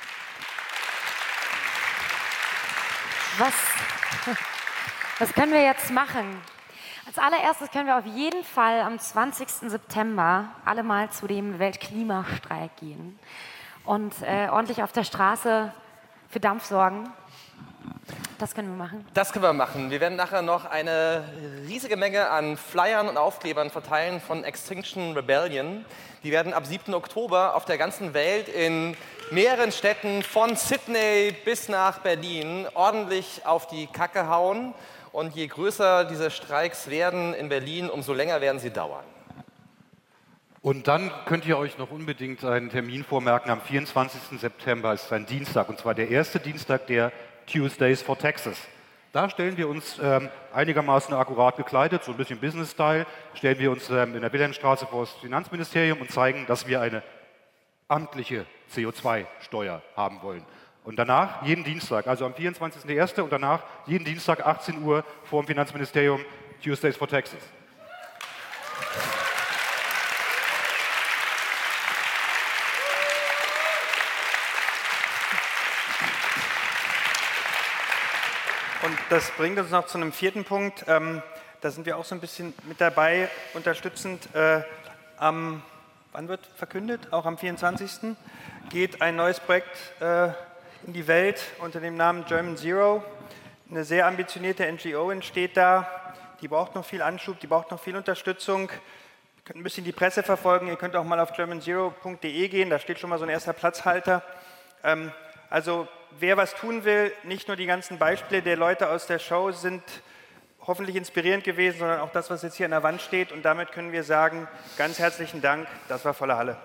Was können wir jetzt machen? Als allererstes können wir auf jeden Fall am 20. September alle mal zu dem Weltklimastreik gehen und ordentlich auf der Straße für Dampf sorgen. Das können wir machen. Das können wir machen. Wir werden nachher noch eine riesige Menge an Flyern und Aufklebern verteilen von Extinction Rebellion. Die werden ab 7. Oktober auf der ganzen Welt in mehreren Städten von Sydney bis nach Berlin ordentlich auf die Kacke hauen. Und je größer diese Streiks werden in Berlin, umso länger werden sie dauern. Und dann könnt ihr euch noch unbedingt einen Termin vormerken. Am 24. September ist ein Dienstag, und zwar der erste Dienstag der Tuesdays for Texas. Da stellen wir uns einigermaßen akkurat gekleidet, so ein bisschen Business-Style, stellen wir uns in der Wilhelmstraße vor das Finanzministerium und zeigen, dass wir eine amtliche CO2-Steuer haben wollen. Und danach jeden Dienstag, also am 24.01. und danach jeden Dienstag 18 Uhr vor dem Finanzministerium, Tuesdays for Taxes. Und das bringt uns noch zu einem vierten Punkt. Da sind wir auch so ein bisschen mit dabei, unterstützend. Wann wird verkündet? Auch am 24. geht ein neues Projekt in die Welt unter dem Namen German Zero. Eine sehr ambitionierte NGO entsteht da. Die braucht noch viel Anschub, die braucht noch viel Unterstützung. Ihr könnt ein bisschen die Presse verfolgen. Ihr könnt auch mal auf germanzero.de gehen. Da steht schon mal so ein erster Platzhalter. Also wer was tun will, nicht nur die ganzen Beispiele der Leute aus der Show sind hoffentlich inspirierend gewesen, sondern auch das, was jetzt hier an der Wand steht. Und damit können wir sagen, ganz herzlichen Dank. Das war volle Halle.